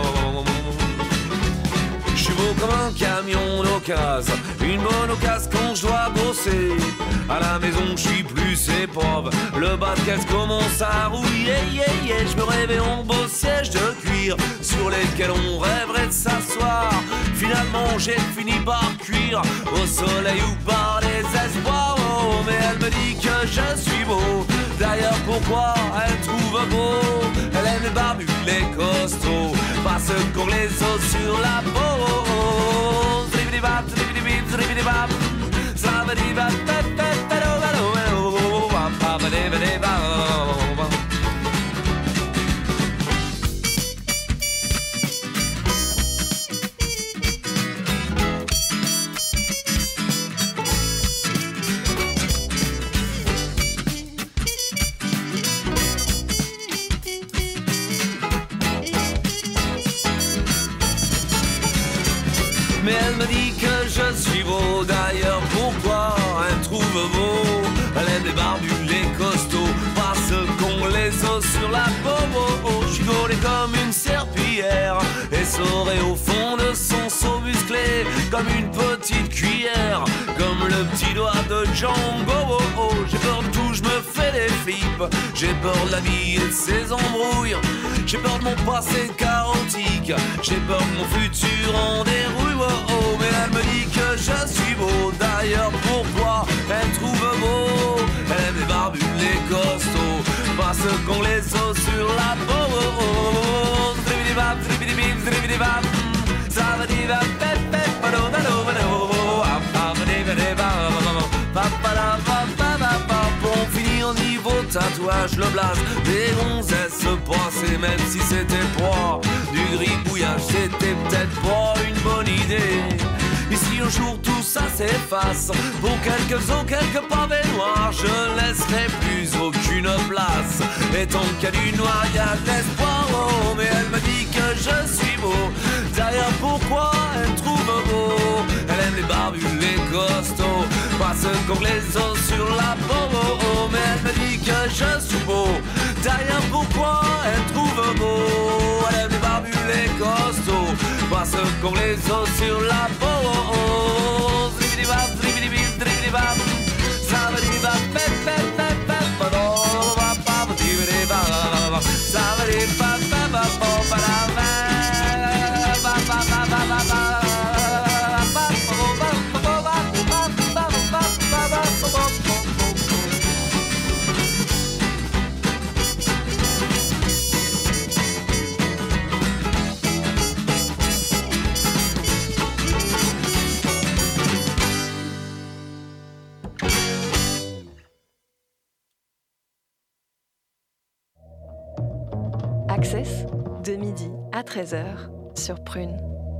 Je suis beau comme un camion d'occasion, une bonne occasion quand je dois bosser. À la maison je suis plus épave, le bas de caisse commence à rouiller. Yeah, yeah. Je me réveille en beau siège de cuir sur lesquels on rêverait de s'asseoir. Finalement j'ai fini par cuire au soleil ou par des espoirs. Oh, mais elle me dit que je suis beau. D'ailleurs pourquoi elle trouve beau? Elle aime les barbus, les costauds, pas ceux qu'on les os sur la peau. Zribidi-bap, zribidi-bip, zribidi-bap, zrabidi-bap, pep, pep, hello, hello, hello, pap-pap-dibidi-bap. Mais elle me dit que je suis beau, d'ailleurs pourquoi elle me trouve beau? Elle aime les barbus, les costauds, pas ceux qu'on les os sur la peau. Oh, je suis gaulé comme une serpillière, essoré au fond de son seau musclé. comme une petite cuillère, comme le petit doigt de Django. Oh, oh. J'ai peur de tout, je me fais des flips. J'ai peur de la vie et de ses embrouilles. J'ai peur de mon passé chaotique. J'ai peur de mon futur en dérouille. Oh, oh. Mais elle me dit que je suis beau. D'ailleurs, pourquoi elle trouve beau? Elle aime les barbus, les costauds, pas ceux qu'on les os sur la peau. Oh, oh, oh. Dribidi-bap, dribidi-bip, dribidi-bap. Ça va dire bap, bap, bap, bado, bado, bado. Pour finir niveau tatouage, le blaze des gonzesses poissées, même si c'était pas du gribouillage, c'était peut-être pas une bonne idée. Et si un jour tout ça s'efface, pour quelques os, quelques pavés noirs, je laisserai plus aucune place. Et tant qu'il y a du noir, il y a de l'espoir. Oh, mais elle me dit que je suis beau. D'ailleurs, pourquoi elle trouve beau? Elle aime les barbus, les costauds, pas ceux qu'on les os sur la peau. Oh, oh, mais elle me dit que je suis beau. D'ailleurs, pourquoi elle trouve beau? Elle aime les barbus, les costauds, pas ceux qu'on les os sur la peau. Oh, oh, dribidi-bap, dribidi-bip, dribidi-bap. Ça veut dire bap, bap, bap, bap, bap, bap, bap, bap, dribidi-bap. Ça veut dire bap, bap, bap, bap, bap, bap, bap, bap, bap, bap, bap. Access, de midi à treize heures sur Prune.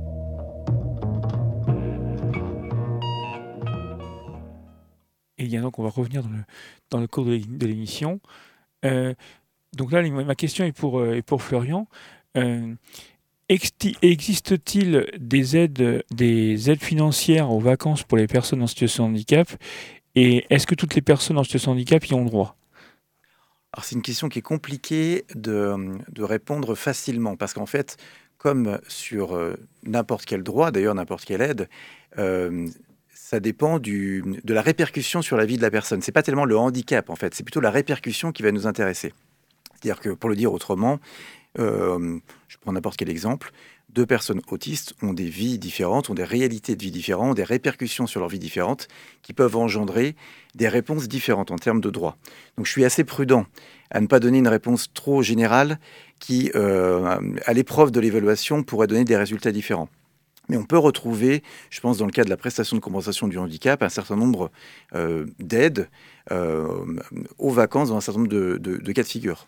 Et bien donc on va revenir dans le, dans le cours de l'é- de l'émission. Euh, donc là, les- ma question est pour, euh, est pour Florian. Euh, exti- existe-t-il des aides, des aides financières aux vacances pour les personnes en situation de handicap? Et est-ce que toutes les personnes en situation de handicap y ont droit? Alors, c'est une question qui est compliquée de, de répondre facilement parce qu'en fait, comme sur euh, n'importe quel droit, d'ailleurs n'importe quelle aide, euh, ça dépend du, de la répercussion sur la vie de la personne. C'est pas tellement le handicap en fait, c'est plutôt la répercussion qui va nous intéresser. C'est-à-dire que, pour le dire autrement, euh, je prends n'importe quel exemple, deux personnes autistes ont des vies différentes, ont des réalités de vie différentes, des répercussions sur leur vie différentes qui peuvent engendrer des réponses différentes en termes de droit. Donc je suis assez prudent à ne pas donner une réponse trop générale qui, euh, à l'épreuve de l'évaluation, pourrait donner des résultats différents. Mais on peut retrouver, je pense dans le cas de la prestation de compensation du handicap, un certain nombre euh, d'aides euh, aux vacances dans un certain nombre de, de, de cas de figure.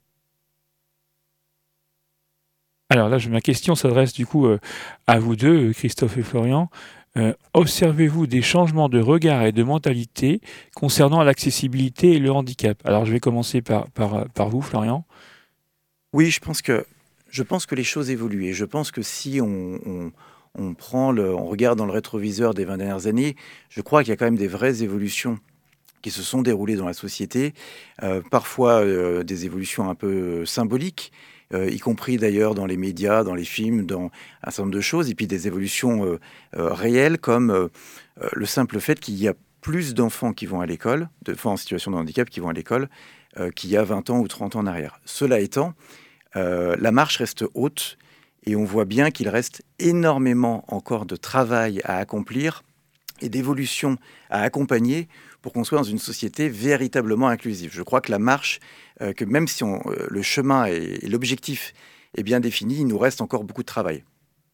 Alors là, je- ma question s'adresse du coup euh, à vous deux, euh, Christophe et Florian. Euh, observez-vous des changements de regard et de mentalité concernant l'accessibilité et le handicap? Alors je vais commencer par, par, par vous, Florian. Oui, je pense que, je pense que les choses évoluent. Et je pense que si on, on, on prend le, on regarde dans le rétroviseur des vingt dernières années, je crois qu'il y a quand même des vraies évolutions qui se sont déroulées dans la société. Euh, parfois euh, des évolutions un peu symboliques, euh, y compris d'ailleurs dans les médias, dans les films, dans un certain nombre de choses. Et puis des évolutions euh, euh, réelles comme euh, euh, le simple fait qu'il y a plus d'enfants qui vont à l'école, d'enfants en situation de handicap qui vont à l'école, euh, qu'il y a vingt ans ou trente ans en arrière. Cela étant, euh, la marche reste haute et on voit bien qu'il reste énormément encore de travail à accomplir et d'évolution à accompagner pour qu'on soit dans une société véritablement inclusive. Je crois que la marche, euh, que même si on, euh, le chemin et, et l'objectif est bien défini, il nous reste encore beaucoup de travail.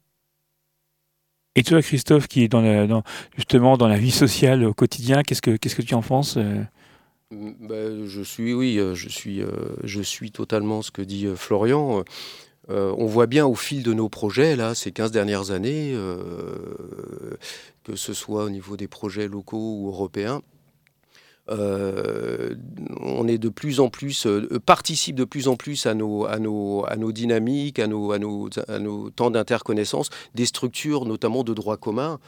Et toi, Christophe, qui est dans la, dans, justement dans la vie sociale au quotidien, qu'est-ce que, qu'est-ce que tu en penses? euh Mm, bah, je suis, oui, euh, je suis, euh, je suis totalement ce que dit euh, Florian. Euh, on voit bien au fil de nos projets, là, ces quinze dernières années, euh, que ce soit au niveau des projets locaux ou européens, euh, on est de plus en plus, euh, participe de plus en plus à nos, à nos, à nos dynamiques, à nos, à nos, à nos temps d'interconnaissance, des structures notamment de droit commun.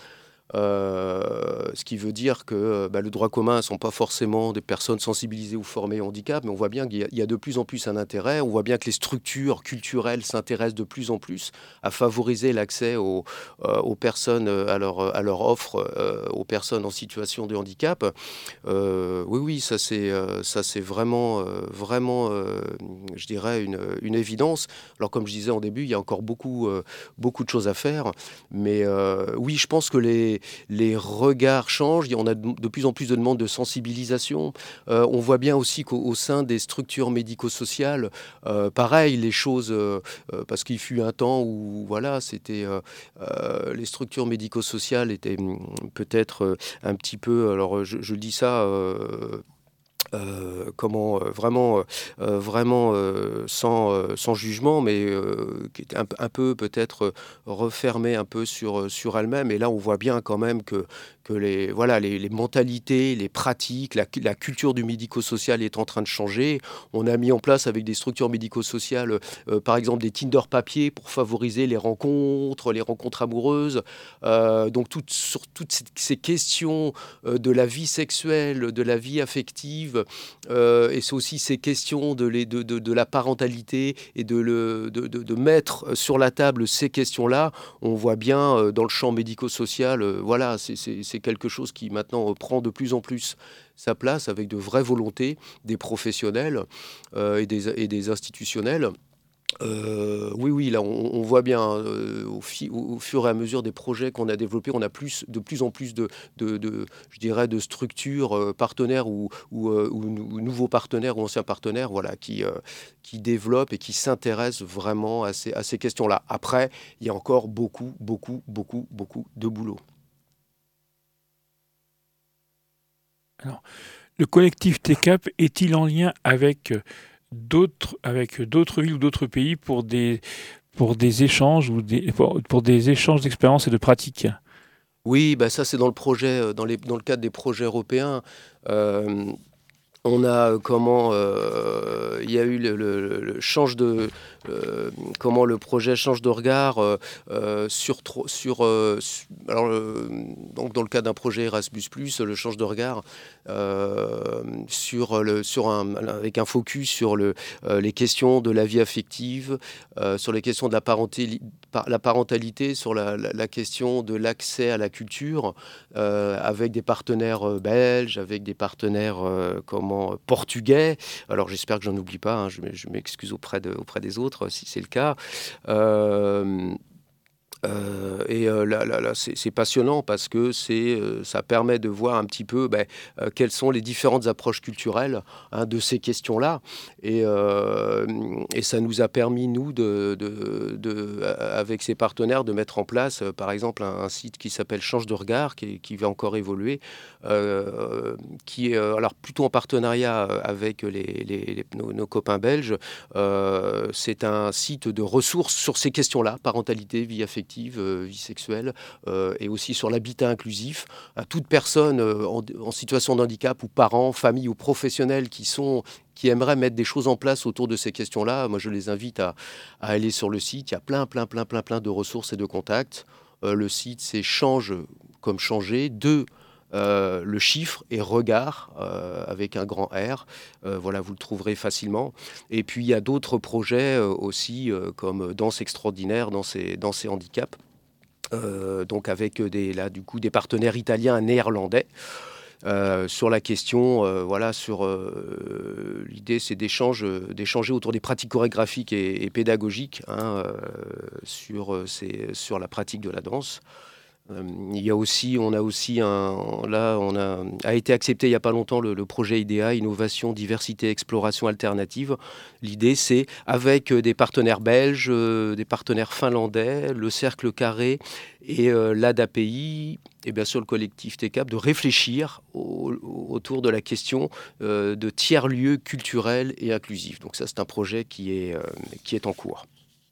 Euh, ce qui veut dire que bah, le droit commun ne sont pas forcément des personnes sensibilisées ou formées au handicap, mais on voit bien qu'il y a, il y a de plus en plus un intérêt. On voit bien que les structures culturelles s'intéressent de plus en plus à favoriser l'accès aux, euh, aux personnes, à leur, à leur offre, euh, aux personnes en situation de handicap. Euh, oui, oui, ça c'est, euh, ça c'est vraiment, euh, vraiment euh, je dirais, une, une évidence. Alors comme je disais en début, il y a encore beaucoup, euh, beaucoup de choses à faire, mais euh, oui, je pense que les les regards changent, on a de plus en plus de demandes de sensibilisation. Euh, on voit bien aussi qu'au au sein des structures médico-sociales, euh, pareil, les choses, euh, euh, parce qu'il fut un temps où voilà, c'était euh, euh, les structures médico-sociales étaient peut-être euh, un petit peu, alors je, je dis ça. Euh, Euh, comment euh, vraiment, euh, vraiment euh, sans, euh, sans jugement, mais euh, qui est un, un peu peut-être refermée un peu sur, sur elle-même. Et là, on voit bien quand même que, que les, voilà, les, les mentalités, les pratiques, la, la culture du médico-social est en train de changer. On a mis en place avec des structures médico-sociales, euh, par exemple des Tinder papier pour favoriser les rencontres, les rencontres amoureuses. Euh, donc tout, sur toutes ces, ces questions euh, de la vie sexuelle, de la vie affective, Euh, et c'est aussi ces questions de, les, de, de, de la parentalité et de, le, de, de, de mettre sur la table ces questions-là. On voit bien euh, dans le champ médico-social, euh, voilà, c'est, c'est, c'est quelque chose qui maintenant prend de plus en plus sa place avec de vraies volontés des professionnels euh, et, des, et des institutionnels. Euh, oui, oui, là, on, on voit bien euh, au, fi, au, au fur et à mesure des projets qu'on a développés, on a plus, de plus en plus de, de, de je dirais, de structures euh, partenaires ou, ou, euh, ou, ou nouveaux partenaires ou anciens partenaires, voilà, qui, euh, qui développent et qui s'intéressent vraiment à ces, à ces questions-là. Après, il y a encore beaucoup, beaucoup, beaucoup, beaucoup de boulot. Alors, le collectif T C A P est-il en lien avec d'autres, avec d'autres villes ou d'autres pays pour des, pour des échanges ou des, pour, pour des échanges d'expériences et de pratiques? Oui, bah ça c'est dans le projet, dans, les, dans le cadre des projets européens. Euh, on a comment euh, il y a eu le, le, le change de euh, comment le projet change de regard euh, euh, sur sur euh, alors euh, donc dans le cadre d'un projet Erasmus plus, le change de regard euh, sur le sur un avec un focus sur le euh, les questions de la vie affective, euh, sur les questions de la parentalité, la parentalité, sur la, la, la question de l'accès à la culture, euh, avec des partenaires belges, avec des partenaires euh, comment portugais. Alors j'espère que j'en oublie pas, hein, je, je m'excuse auprès, de, auprès des autres si c'est le cas. Euh, Euh, et euh, là, là, là c'est, c'est passionnant parce que c'est, euh, ça permet de voir un petit peu ben, euh, quelles sont les différentes approches culturelles hein, de ces questions-là. Et, euh, et ça nous a permis, nous, de, de, de, avec ces partenaires, de mettre en place, euh, par exemple, un, un site qui s'appelle Change de regard, qui, qui va encore évoluer, euh, qui est euh, alors plutôt en partenariat avec les, les, les, nos, nos copains belges. Euh, c'est un site de ressources sur ces questions-là, parentalité, vie affective, Euh, vie sexuelle euh, et aussi sur l'habitat inclusif à toute personne euh, en, en situation de handicap ou parents, familles ou professionnels qui sont qui aimeraient mettre des choses en place autour de ces questions-là. Moi, je les invite à, à aller sur le site. Il y a plein, plein, plein, plein, plein de ressources et de contacts. Euh, le site, c'est change comme changer. Deux, Euh, le chiffre et regard euh, avec un grand R. Euh, voilà, vous le trouverez facilement. Et puis, il y a d'autres projets euh, aussi, euh, comme Danse extraordinaire, dans ces, dans ces handicaps. Euh, donc, avec des, là, du coup, des partenaires italiens et néerlandais. Euh, sur la question, euh, voilà, sur euh, l'idée, c'est d'échange, d'échanger autour des pratiques chorégraphiques et, et pédagogiques hein, euh, sur, ces, sur la pratique de la danse. Il y a aussi, on a aussi un, là, on a, a été accepté il n'y a pas longtemps le, le projet I D A, Innovation, Diversité, Exploration Alternative. L'idée, c'est avec des partenaires belges, euh, des partenaires finlandais, le Cercle Carré et euh, l'A D A P I, et bien sûr le collectif T C A P, de réfléchir au, autour de la question euh, de tiers-lieux culturels et inclusifs. Donc ça, c'est un projet qui est, euh, qui est en cours.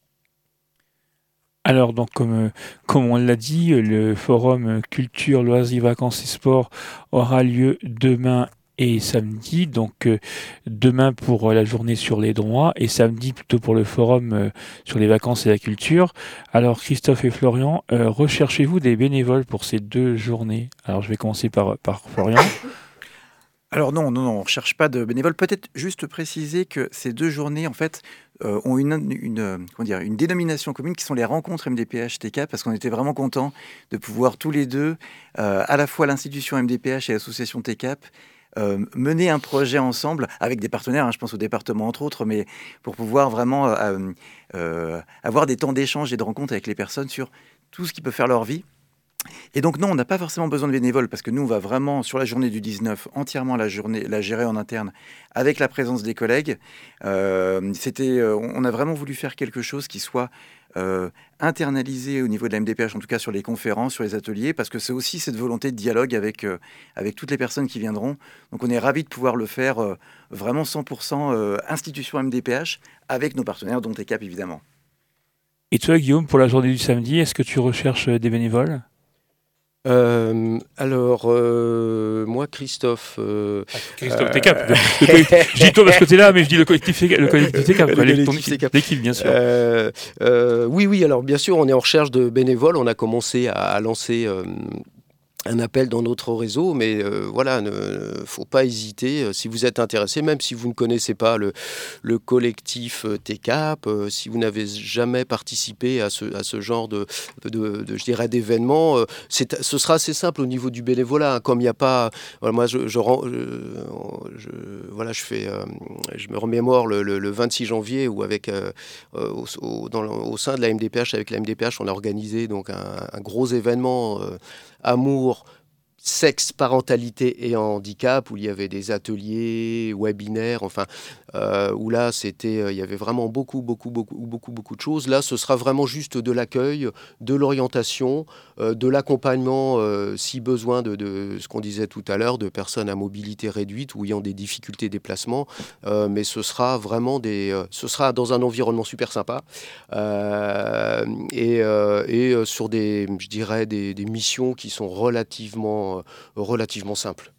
Alors, donc, comme, comme on l'a dit, le forum Culture, Loisirs, Vacances et Sports aura lieu demain et samedi. Donc euh, demain pour euh, la journée sur les droits et samedi plutôt pour le forum euh, sur les vacances et la culture. Alors Christophe et Florian, euh, recherchez-vous des bénévoles pour ces deux journées? Alors je vais commencer par, par Florian. Alors non, non, non, on ne recherche pas de bénévoles. Peut-être juste préciser que ces deux journées, en fait, euh, ont une, une, euh, comment dire, une dénomination commune qui sont les rencontres M D P H T C A P, parce qu'on était vraiment contents de pouvoir tous les deux, euh, à la fois l'institution M D P H et l'association T C A P, euh, mener un projet ensemble avec des partenaires, hein, je pense au département entre autres, mais pour pouvoir vraiment euh, euh, avoir des temps d'échange et de rencontres avec les personnes sur tout ce qui peut faire leur vie. Et donc non, on n'a pas forcément besoin de bénévoles parce que nous, on va vraiment, sur la journée du dix-neuf, entièrement la, journée, la gérer en interne avec la présence des collègues. Euh, c'était, euh, on a vraiment voulu faire quelque chose qui soit euh, internalisé au niveau de la M D P H, en tout cas sur les conférences, sur les ateliers, parce que c'est aussi cette volonté de dialogue avec, euh, avec toutes les personnes qui viendront. Donc on est ravis de pouvoir le faire euh, vraiment cent pour cent euh, institution M D P H avec nos partenaires, dont T C A P évidemment. Et toi Guillaume, pour la journée du samedi, est-ce que tu recherches des bénévoles? Euh, alors, euh, moi, Christophe. Euh, ah, Christophe euh... T C A P. Je dis toi parce que tu es là, mais je dis le collectif T C A P. Le collectif T C A P, l'équipe, bien sûr. Euh, euh, oui, oui, alors bien sûr, on est en recherche de bénévoles. On a commencé à, à lancer. Euh, un appel dans notre réseau, mais euh, voilà, ne, ne faut pas hésiter euh, si vous êtes intéressé, même si vous ne connaissez pas le, le collectif euh, T C A P, euh, si vous n'avez jamais participé à ce, à ce genre de, de, de je dirais, d'événement, euh, c'est, ce sera assez simple au niveau du bénévolat, hein, comme il n'y a pas, voilà, moi je, je, je, je voilà, je fais, euh, je me remémore le, le, le vingt-six janvier où avec euh, au, au, dans le, au sein de la M D P H, avec la M D P H, on a organisé donc un, un gros événement. Euh, Amour, sexe, parentalité et handicap, où il y avait des ateliers, webinaires, enfin, euh, où là, c'était, euh, il y avait vraiment beaucoup, beaucoup, beaucoup, beaucoup, beaucoup de choses. Là, ce sera vraiment juste de l'accueil, de l'orientation, euh, de l'accompagnement, euh, si besoin, de, de ce qu'on disait tout à l'heure, de personnes à mobilité réduite ou ayant des difficultés de déplacement. Euh, mais ce sera vraiment des, euh, ce sera dans un environnement super sympa euh, et, euh, et euh, sur des, je dirais, des, des missions qui sont relativement relativement simple.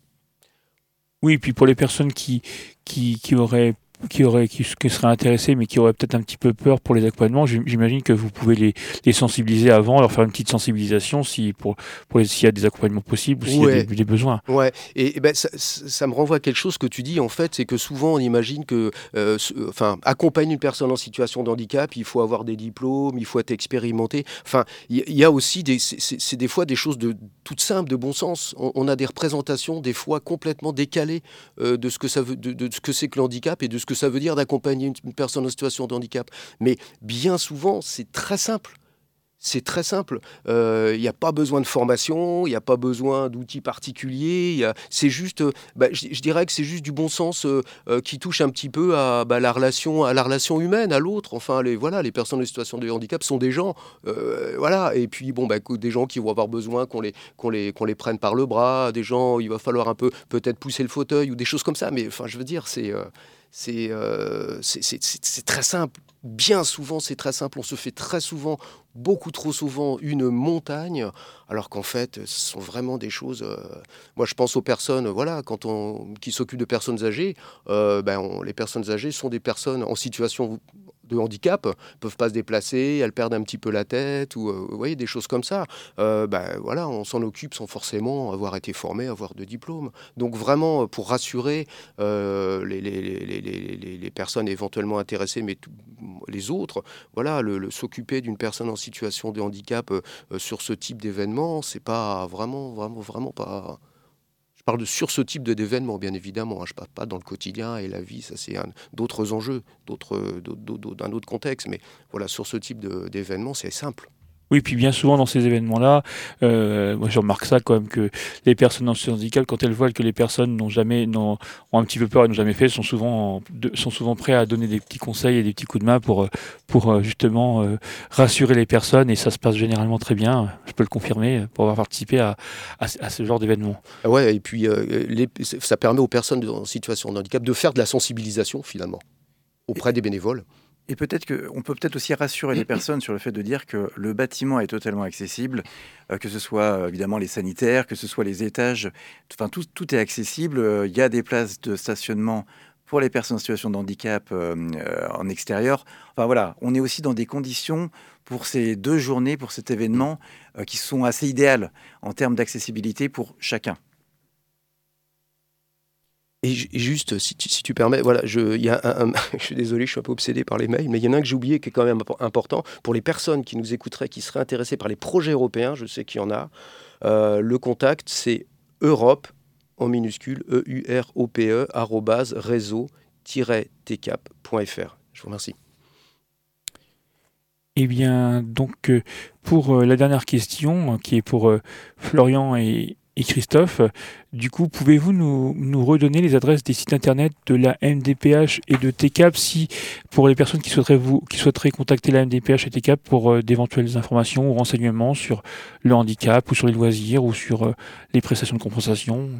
Oui, et puis pour les personnes qui, qui, qui auraient qui auraient qui, qui seraient intéressés mais qui auraient peut-être un petit peu peur pour les accompagnements, j'imagine que vous pouvez les, les sensibiliser avant, leur faire une petite sensibilisation si pour, pour les, s'il y a des accompagnements possibles ou s'il ouais. y a des, des besoins. Ouais, et, et ben ça, ça me renvoie à quelque chose que tu dis en fait, c'est que souvent on imagine que euh, enfin accompagner une personne en situation de handicap, il faut avoir des diplômes, il faut être expérimenté. Enfin, il y, y a aussi des c'est, c'est, c'est des fois des choses de toutes simples, de bon sens. On, on a des représentations des fois complètement décalées euh, de ce que ça veut de, de ce que c'est que le handicap et de ce que ça veut dire d'accompagner une personne en situation de handicap. Mais bien souvent, c'est très simple. C'est très simple. Il euh, n'y a pas besoin de formation, il n'y a pas besoin d'outils particuliers. Y a, c'est juste, euh, bah, je, je dirais que c'est juste du bon sens euh, euh, qui touche un petit peu à, bah, la relation, à la relation humaine, à l'autre. Enfin, les, voilà, les personnes en situation de handicap sont des gens. Euh, voilà. Et puis, bon, bah, des gens qui vont avoir besoin qu'on les, qu'on les, qu'on les prenne par le bras, des gens, il va falloir un peu peut-être pousser le fauteuil ou des choses comme ça. Mais enfin, je veux dire, c'est... Euh, C'est, euh, c'est, c'est, c'est, c'est très simple. Bien souvent, c'est très simple. On se fait très souvent, beaucoup trop souvent, une montagne, alors qu'en fait, ce sont vraiment des choses... Euh, moi, je pense aux personnes voilà, quand on, qui s'occupent de personnes âgées. Euh, ben, on, les personnes âgées sont des personnes en situation de handicap, ne peuvent pas se déplacer, elles perdent un petit peu la tête, ou euh, vous voyez, des choses comme ça. Euh, ben, voilà, on s'en occupe sans forcément avoir été formé, avoir de diplôme. Donc vraiment, pour rassurer euh, les, les, les, les, les, les personnes éventuellement intéressées, mais tout, les autres, voilà, le, le, s'occuper d'une personne en situation de handicap euh, sur ce type d'événement, c'est pas vraiment, vraiment, vraiment pas... Je parle de sur ce type de, d'événement, bien évidemment. Hein, je ne parle pas dans le quotidien et la vie, ça c'est un, d'autres enjeux, d'autres, d'autres, d'un autre contexte. Mais voilà, sur ce type de, d'événement, c'est simple. Oui, puis bien souvent dans ces événements-là, euh, moi je remarque ça quand même, que les personnes en situation de handicap, quand elles voient que les personnes n'ont jamais, n'ont, ont un petit peu peur et n'ont jamais fait, sont souvent, de, sont souvent prêts à donner des petits conseils et des petits coups de main pour, pour justement euh, rassurer les personnes, et ça se passe généralement très bien, je peux le confirmer, pour avoir participé à, à, à ce genre d'événement. Ouais, et puis euh, les, ça permet aux personnes en situation de handicap de faire de la sensibilisation finalement, auprès des bénévoles. Et peut-être qu'on peut peut-être aussi rassurer les personnes sur le fait de dire que le bâtiment est totalement accessible, euh, que ce soit euh, évidemment les sanitaires, que ce soit les étages, enfin tout, tout est accessible. Euh, Il y a des places de stationnement pour les personnes en situation de handicap euh, euh, en extérieur. Enfin voilà, on est aussi dans des conditions pour ces deux journées, pour cet événement, euh, qui sont assez idéales en termes d'accessibilité pour chacun. Et ju- et juste, si tu, si tu permets, voilà, je, il y a un, un- je suis désolé, je suis un peu obsédé par les mails, mais il y en a un que j'ai oublié qui est quand même impo- important pour les personnes qui nous écouteraient, qui seraient intéressées par les projets européens. Je sais qu'il y en a. Euh, le contact, c'est Europe en minuscule, E U R O P E, arrobase réseau-tcap point F R. Je vous remercie. Eh bien, donc, euh, pour euh, la dernière question, euh, qui est pour euh, Florian et, et Christophe, euh, du coup, pouvez-vous nous, nous redonner les adresses des sites internet de la M D P H et de T C A P, si, pour les personnes qui souhaiteraient, vous, qui souhaiteraient contacter la M D P H et T C A P pour euh, d'éventuelles informations ou renseignements sur le handicap ou sur les loisirs ou sur euh, les prestations de compensation?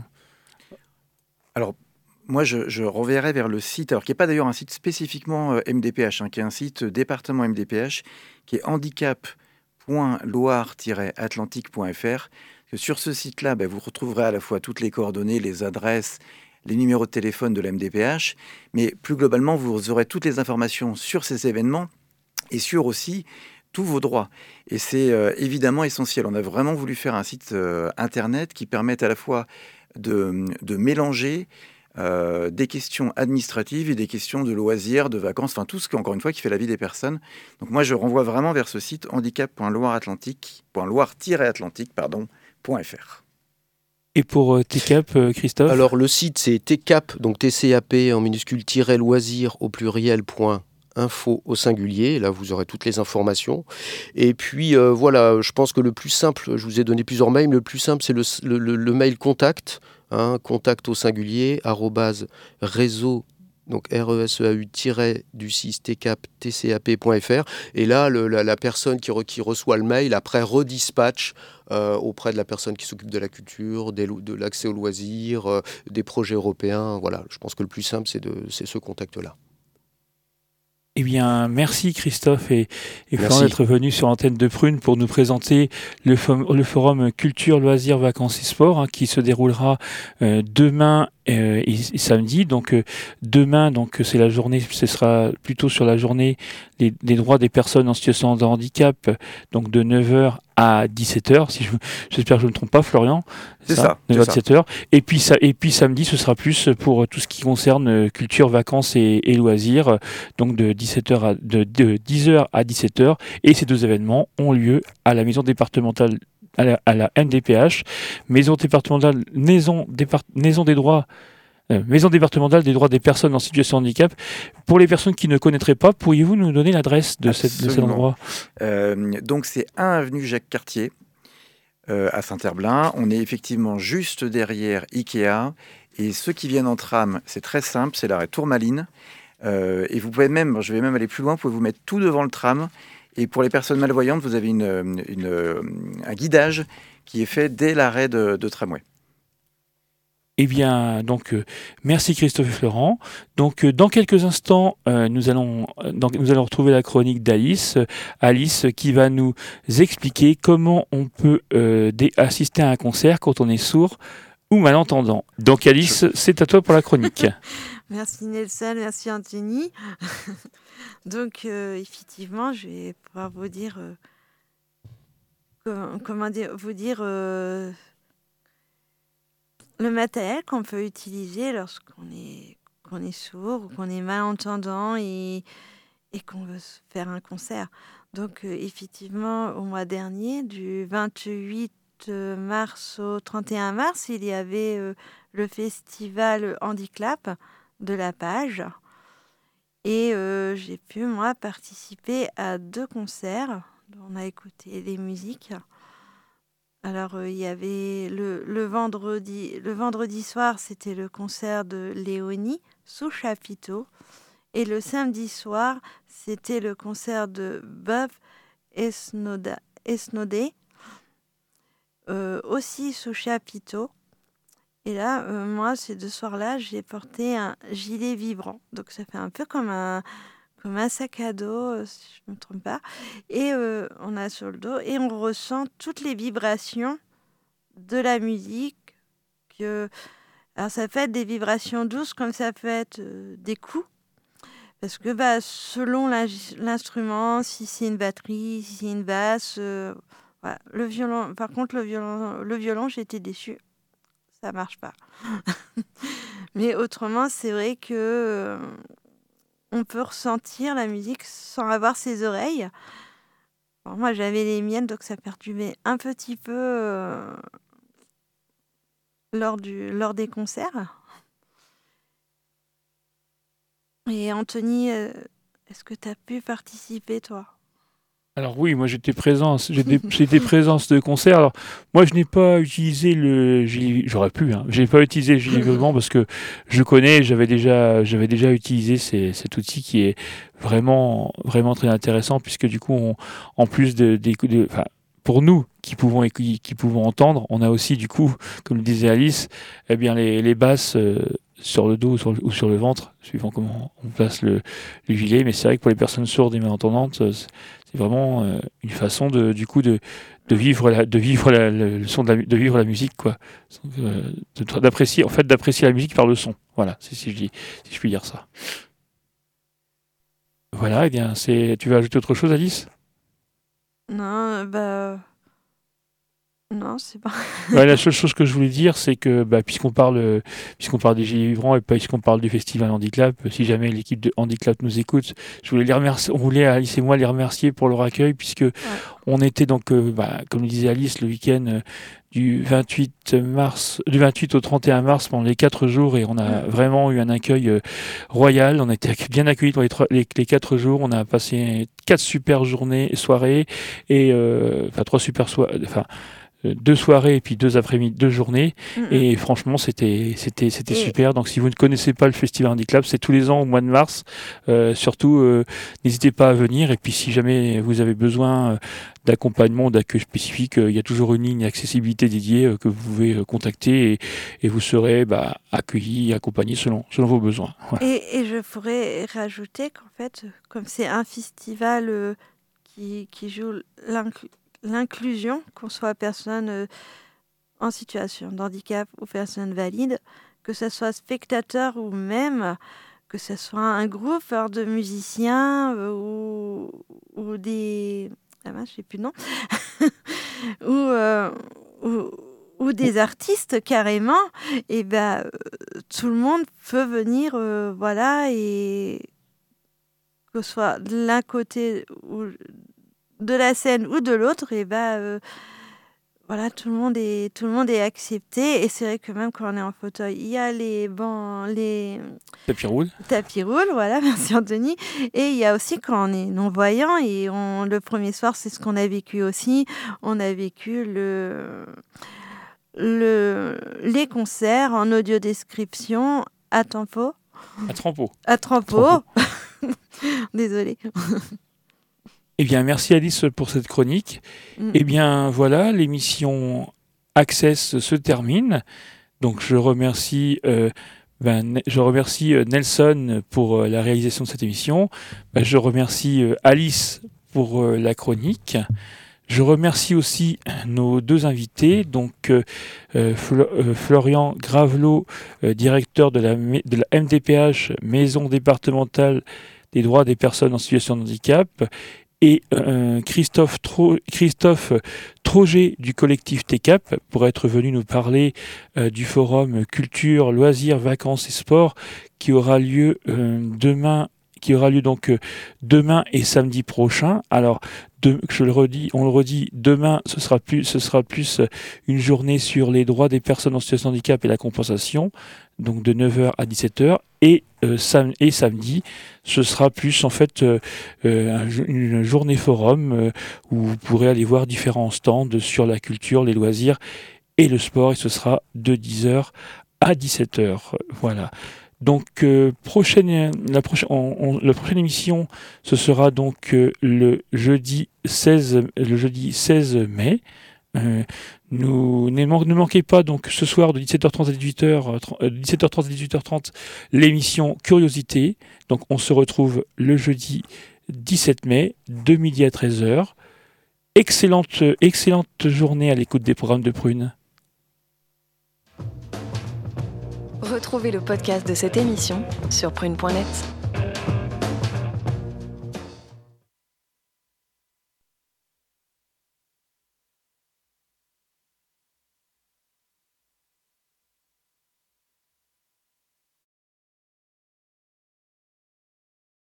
Alors, moi, je, je renverrai vers le site, alors qui n'est pas d'ailleurs un site spécifiquement euh, M D P H, hein, qui est un site euh, département M D P H, qui est handicap point loire tiret atlantique point F R. Que sur ce site-là, ben, vous retrouverez à la fois toutes les coordonnées, les adresses, les numéros de téléphone de la M D P H, mais plus globalement, vous aurez toutes les informations sur ces événements et sur aussi tous vos droits. Et c'est euh, évidemment essentiel. On a vraiment voulu faire un site euh, internet qui permette à la fois de, de mélanger euh, des questions administratives et des questions de loisirs, de vacances, enfin tout ce qui, encore une fois, qui fait la vie des personnes. Donc moi, je renvoie vraiment vers ce site handicap point loire atlantique point loire tiret atlantique pardon, point F R. Et pour euh, T C A P, euh, Christophe? Alors, le site, c'est tcap, donc T C A P en minuscule, tiret loisir au pluriel, point info au singulier. Là, vous aurez toutes les informations. Et puis, euh, voilà, je pense que le plus simple, je vous ai donné plusieurs mails, le plus simple, c'est le, le, le, le mail contact, hein, contact au singulier, arrobase réseau, donc R E S E A U du six tcap point F R. Et là, le, la, la personne qui, re, qui reçoit le mail, après, redispatch euh, auprès de la personne qui s'occupe de la culture, des, de l'accès aux loisirs, euh, des projets européens. Voilà, je pense que le plus simple, c'est, de, c'est ce contact-là. Eh bien, merci Christophe et, et Florent Merci. d'être venus sur l'antenne de Prune pour nous présenter le, fo- le forum Culture, Loisirs, Vacances et Sport, hein, qui se déroulera euh, demain euh, et, et samedi. Donc euh, demain, donc c'est la journée, ce sera plutôt sur la journée des, des droits des personnes en situation de handicap, donc de neuf heures à dix-sept heures, si je, j'espère que je ne me trompe pas, Florian. C'est ça, neuf heures à c'est ça. dix-sept heures. Et puis, ça, et puis samedi, ce sera plus pour tout ce qui concerne euh, culture, vacances et, et loisirs, euh, donc de, dix-sept heures à, de, de dix heures à dix-sept heures. Et ces deux événements ont lieu à la maison départementale, à la, à la M D P H, maison départementale, maison, départ, maison des droits. Euh, Maison départementale des droits des personnes en situation de handicap. Pour les personnes qui ne connaîtraient pas, pourriez-vous nous donner l'adresse de, cette, de cet endroit? euh, Donc c'est un avenue Jacques Cartier euh, à Saint-Herblain. On est effectivement juste derrière Ikea. Et ceux qui viennent en tram, c'est très simple, c'est l'arrêt Tourmaline. Euh, et vous pouvez même, je vais même aller plus loin, vous pouvez vous mettre tout devant le tram. Et pour les personnes malvoyantes, vous avez une, une, un guidage qui est fait dès l'arrêt de, de tramway. Eh bien, donc, euh, merci Christophe et Florent. Donc, euh, dans quelques instants, euh, nous, allons, euh, donc, nous allons retrouver la chronique d'Alice. Euh, Alice qui va nous expliquer comment on peut euh, dé- assister à un concert quand on est sourd ou malentendant. Donc, Alice, c'est à toi pour la chronique. Merci Nelson, merci Anthony. Donc, euh, effectivement, je vais pouvoir vous dire, euh, comment, comment dire, vous dire euh, le matériel qu'on peut utiliser lorsqu'on est, qu'on est sourd ou qu'on est malentendant et, et qu'on veut se faire un concert. Donc, euh, effectivement, au mois dernier, du vingt-huit mars au trente et un mars, il y avait euh, le festival Handiclap de la Page. Et euh, j'ai pu, moi, participer à deux concerts. On a écouté les musiques. Alors, euh, il y avait le, le, vendredi, le vendredi soir, c'était le concert de Léonie sous chapiteau. Et le samedi soir, c'était le concert de Bob Esnoda, Esnodé, euh, aussi sous chapiteau. Et là, euh, moi, ces deux soirs-là, j'ai porté un gilet vibrant. Donc, ça fait un peu comme un, comme un sac à dos, si je ne me trompe pas. Et euh, on a sur le dos et on ressent toutes les vibrations de la musique. Que... Alors ça peut être des vibrations douces comme ça peut être euh, des coups. Parce que bah, selon l'instrument, si c'est une batterie, si c'est une basse, euh, voilà. Le violon, par contre le violon, le violon j'ai été déçue. Ça marche pas. Mais autrement, c'est vrai que euh, on peut ressentir la musique sans avoir ses oreilles. Bon, moi, j'avais les miennes, donc ça perturbait un petit peu euh, lors, du, lors des concerts. Et Anthony, euh, est-ce que tu as pu participer, toi ? Alors oui, moi j'étais présent, j'étais, j'étais présent à ce concert. Alors moi je n'ai pas utilisé le, j'aurais pu, hein, je n'ai pas utilisé le gilets parce que je connais, j'avais déjà, j'avais déjà utilisé ces, cet outil qui est vraiment, vraiment très intéressant puisque du coup, on, en plus de, de, de enfin, pour nous qui pouvons, qui, qui pouvons entendre, on a aussi du coup, comme le disait Alice, eh bien les, les basses. Euh, sur le dos ou sur le, ou sur le ventre, suivant comment on place le, le gilet. Mais c'est vrai que pour les personnes sourdes et malentendantes, c'est vraiment euh, une façon de, du coup, de, de vivre la, de vivre la, le son de, la, de vivre la musique, quoi. Euh, de, d'apprécier, en fait, d'apprécier la musique par le son. Voilà, c'est, si je dis, si je puis dire ça. Voilà, et eh bien, c'est. Tu veux ajouter autre chose, Alice ? Non, bah. Non, c'est pas. Ouais, la seule chose que je voulais dire, c'est que bah, puisqu'on parle, puisqu'on parle des Gilets Vibrants et puisqu'on parle du festival Handiclap, si jamais l'équipe de Handiclap nous écoute, je voulais les remercier. On voulait Alice et moi les remercier pour leur accueil, puisque ouais. on était donc, euh, bah, comme le disait Alice, le week-end euh, du vingt-huit mars, du vingt-huit au trente et un mars pendant les quatre jours, et on a ouais. vraiment eu un accueil euh, royal. On a été bien accueillis pour les, trois, les, les quatre jours. On a passé quatre super journées, soirées et euh, enfin trois super soirées. Enfin. deux soirées et puis deux après-midi, deux journées. Mmh. Et franchement, c'était, c'était, c'était et... super. Donc, si vous ne connaissez pas le Festival Handiclap, c'est tous les ans au mois de mars. Euh, surtout, euh, n'hésitez pas à venir. Et puis, si jamais vous avez besoin euh, d'accompagnement, d'accueil spécifique, euh, il y a toujours une ligne accessibilité dédiée euh, que vous pouvez euh, contacter et, et vous serez bah, accueillis, accompagnés selon, selon vos besoins. Voilà. Et, et je pourrais rajouter qu'en fait, comme c'est un festival euh, qui, qui joue l'inclusion, l'inclusion, qu'on soit personne euh, en situation de handicap ou personne valide, que ce soit spectateur ou même que ce soit un groupe de musiciens euh, ou, ou des... Ah ben, je sais plus le nom. ou, euh, ou, ou des artistes carrément, et ben, euh, tout le monde peut venir, euh, voilà, et que ce soit de l'un côté ou de la scène ou de l'autre, et bah euh, voilà, tout le monde est tout le monde est accepté. Et c'est vrai que même quand on est en fauteuil, il y a les bancs, les tapis roulent. Tapis roulent, voilà, merci Anthony. Et il y a aussi quand on est non voyant, et on le premier soir, c'est ce qu'on a vécu aussi. On a vécu le le les concerts en audio description à tempo. À Trampo. À Trampo. Désolée. Eh bien, merci Alice pour cette chronique. Mmh. Eh bien, voilà, l'émission Access se termine. Donc, je remercie, euh, ben, je remercie Nelson pour euh, la réalisation de cette émission. Ben, je remercie euh, Alice pour euh, la chronique. Je remercie aussi nos deux invités, donc euh, Fl- euh, Florian Gravelot, euh, directeur de la, de la M D P H, Maison départementale des droits des personnes en situation de handicap, et euh, Christophe, Tro- Christophe Troget du collectif T C A P pour être venu nous parler euh, du forum Culture, Loisirs, Vacances et Sport qui aura lieu euh, demain qui aura lieu donc euh, demain et samedi prochain. Alors, de, je le redis, on le redit, demain, ce sera plus, ce sera plus une journée sur les droits des personnes en situation de handicap et la compensation, donc de neuf heures à dix-sept heures, et, euh, sam- et samedi, ce sera plus en fait euh, euh, une journée forum euh, où vous pourrez aller voir différents stands sur la culture, les loisirs et le sport, et ce sera de dix heures à dix-sept heures. Voilà. Donc, euh, prochaine, la, prochaine, on, on, la prochaine émission, ce sera donc euh, le, jeudi seize, le jeudi seize mai. Euh, nous, ne, man- ne manquez pas donc ce soir de dix-sept heures trente à dix-huit heures, euh, dix-sept heures trente à dix-huit heures trente l'émission Curiosité. Donc on se retrouve le jeudi dix-sept mai de midi à treize heures. Excellente, excellente journée à l'écoute des programmes de Prune. Retrouvez le podcast de cette émission sur prune point net.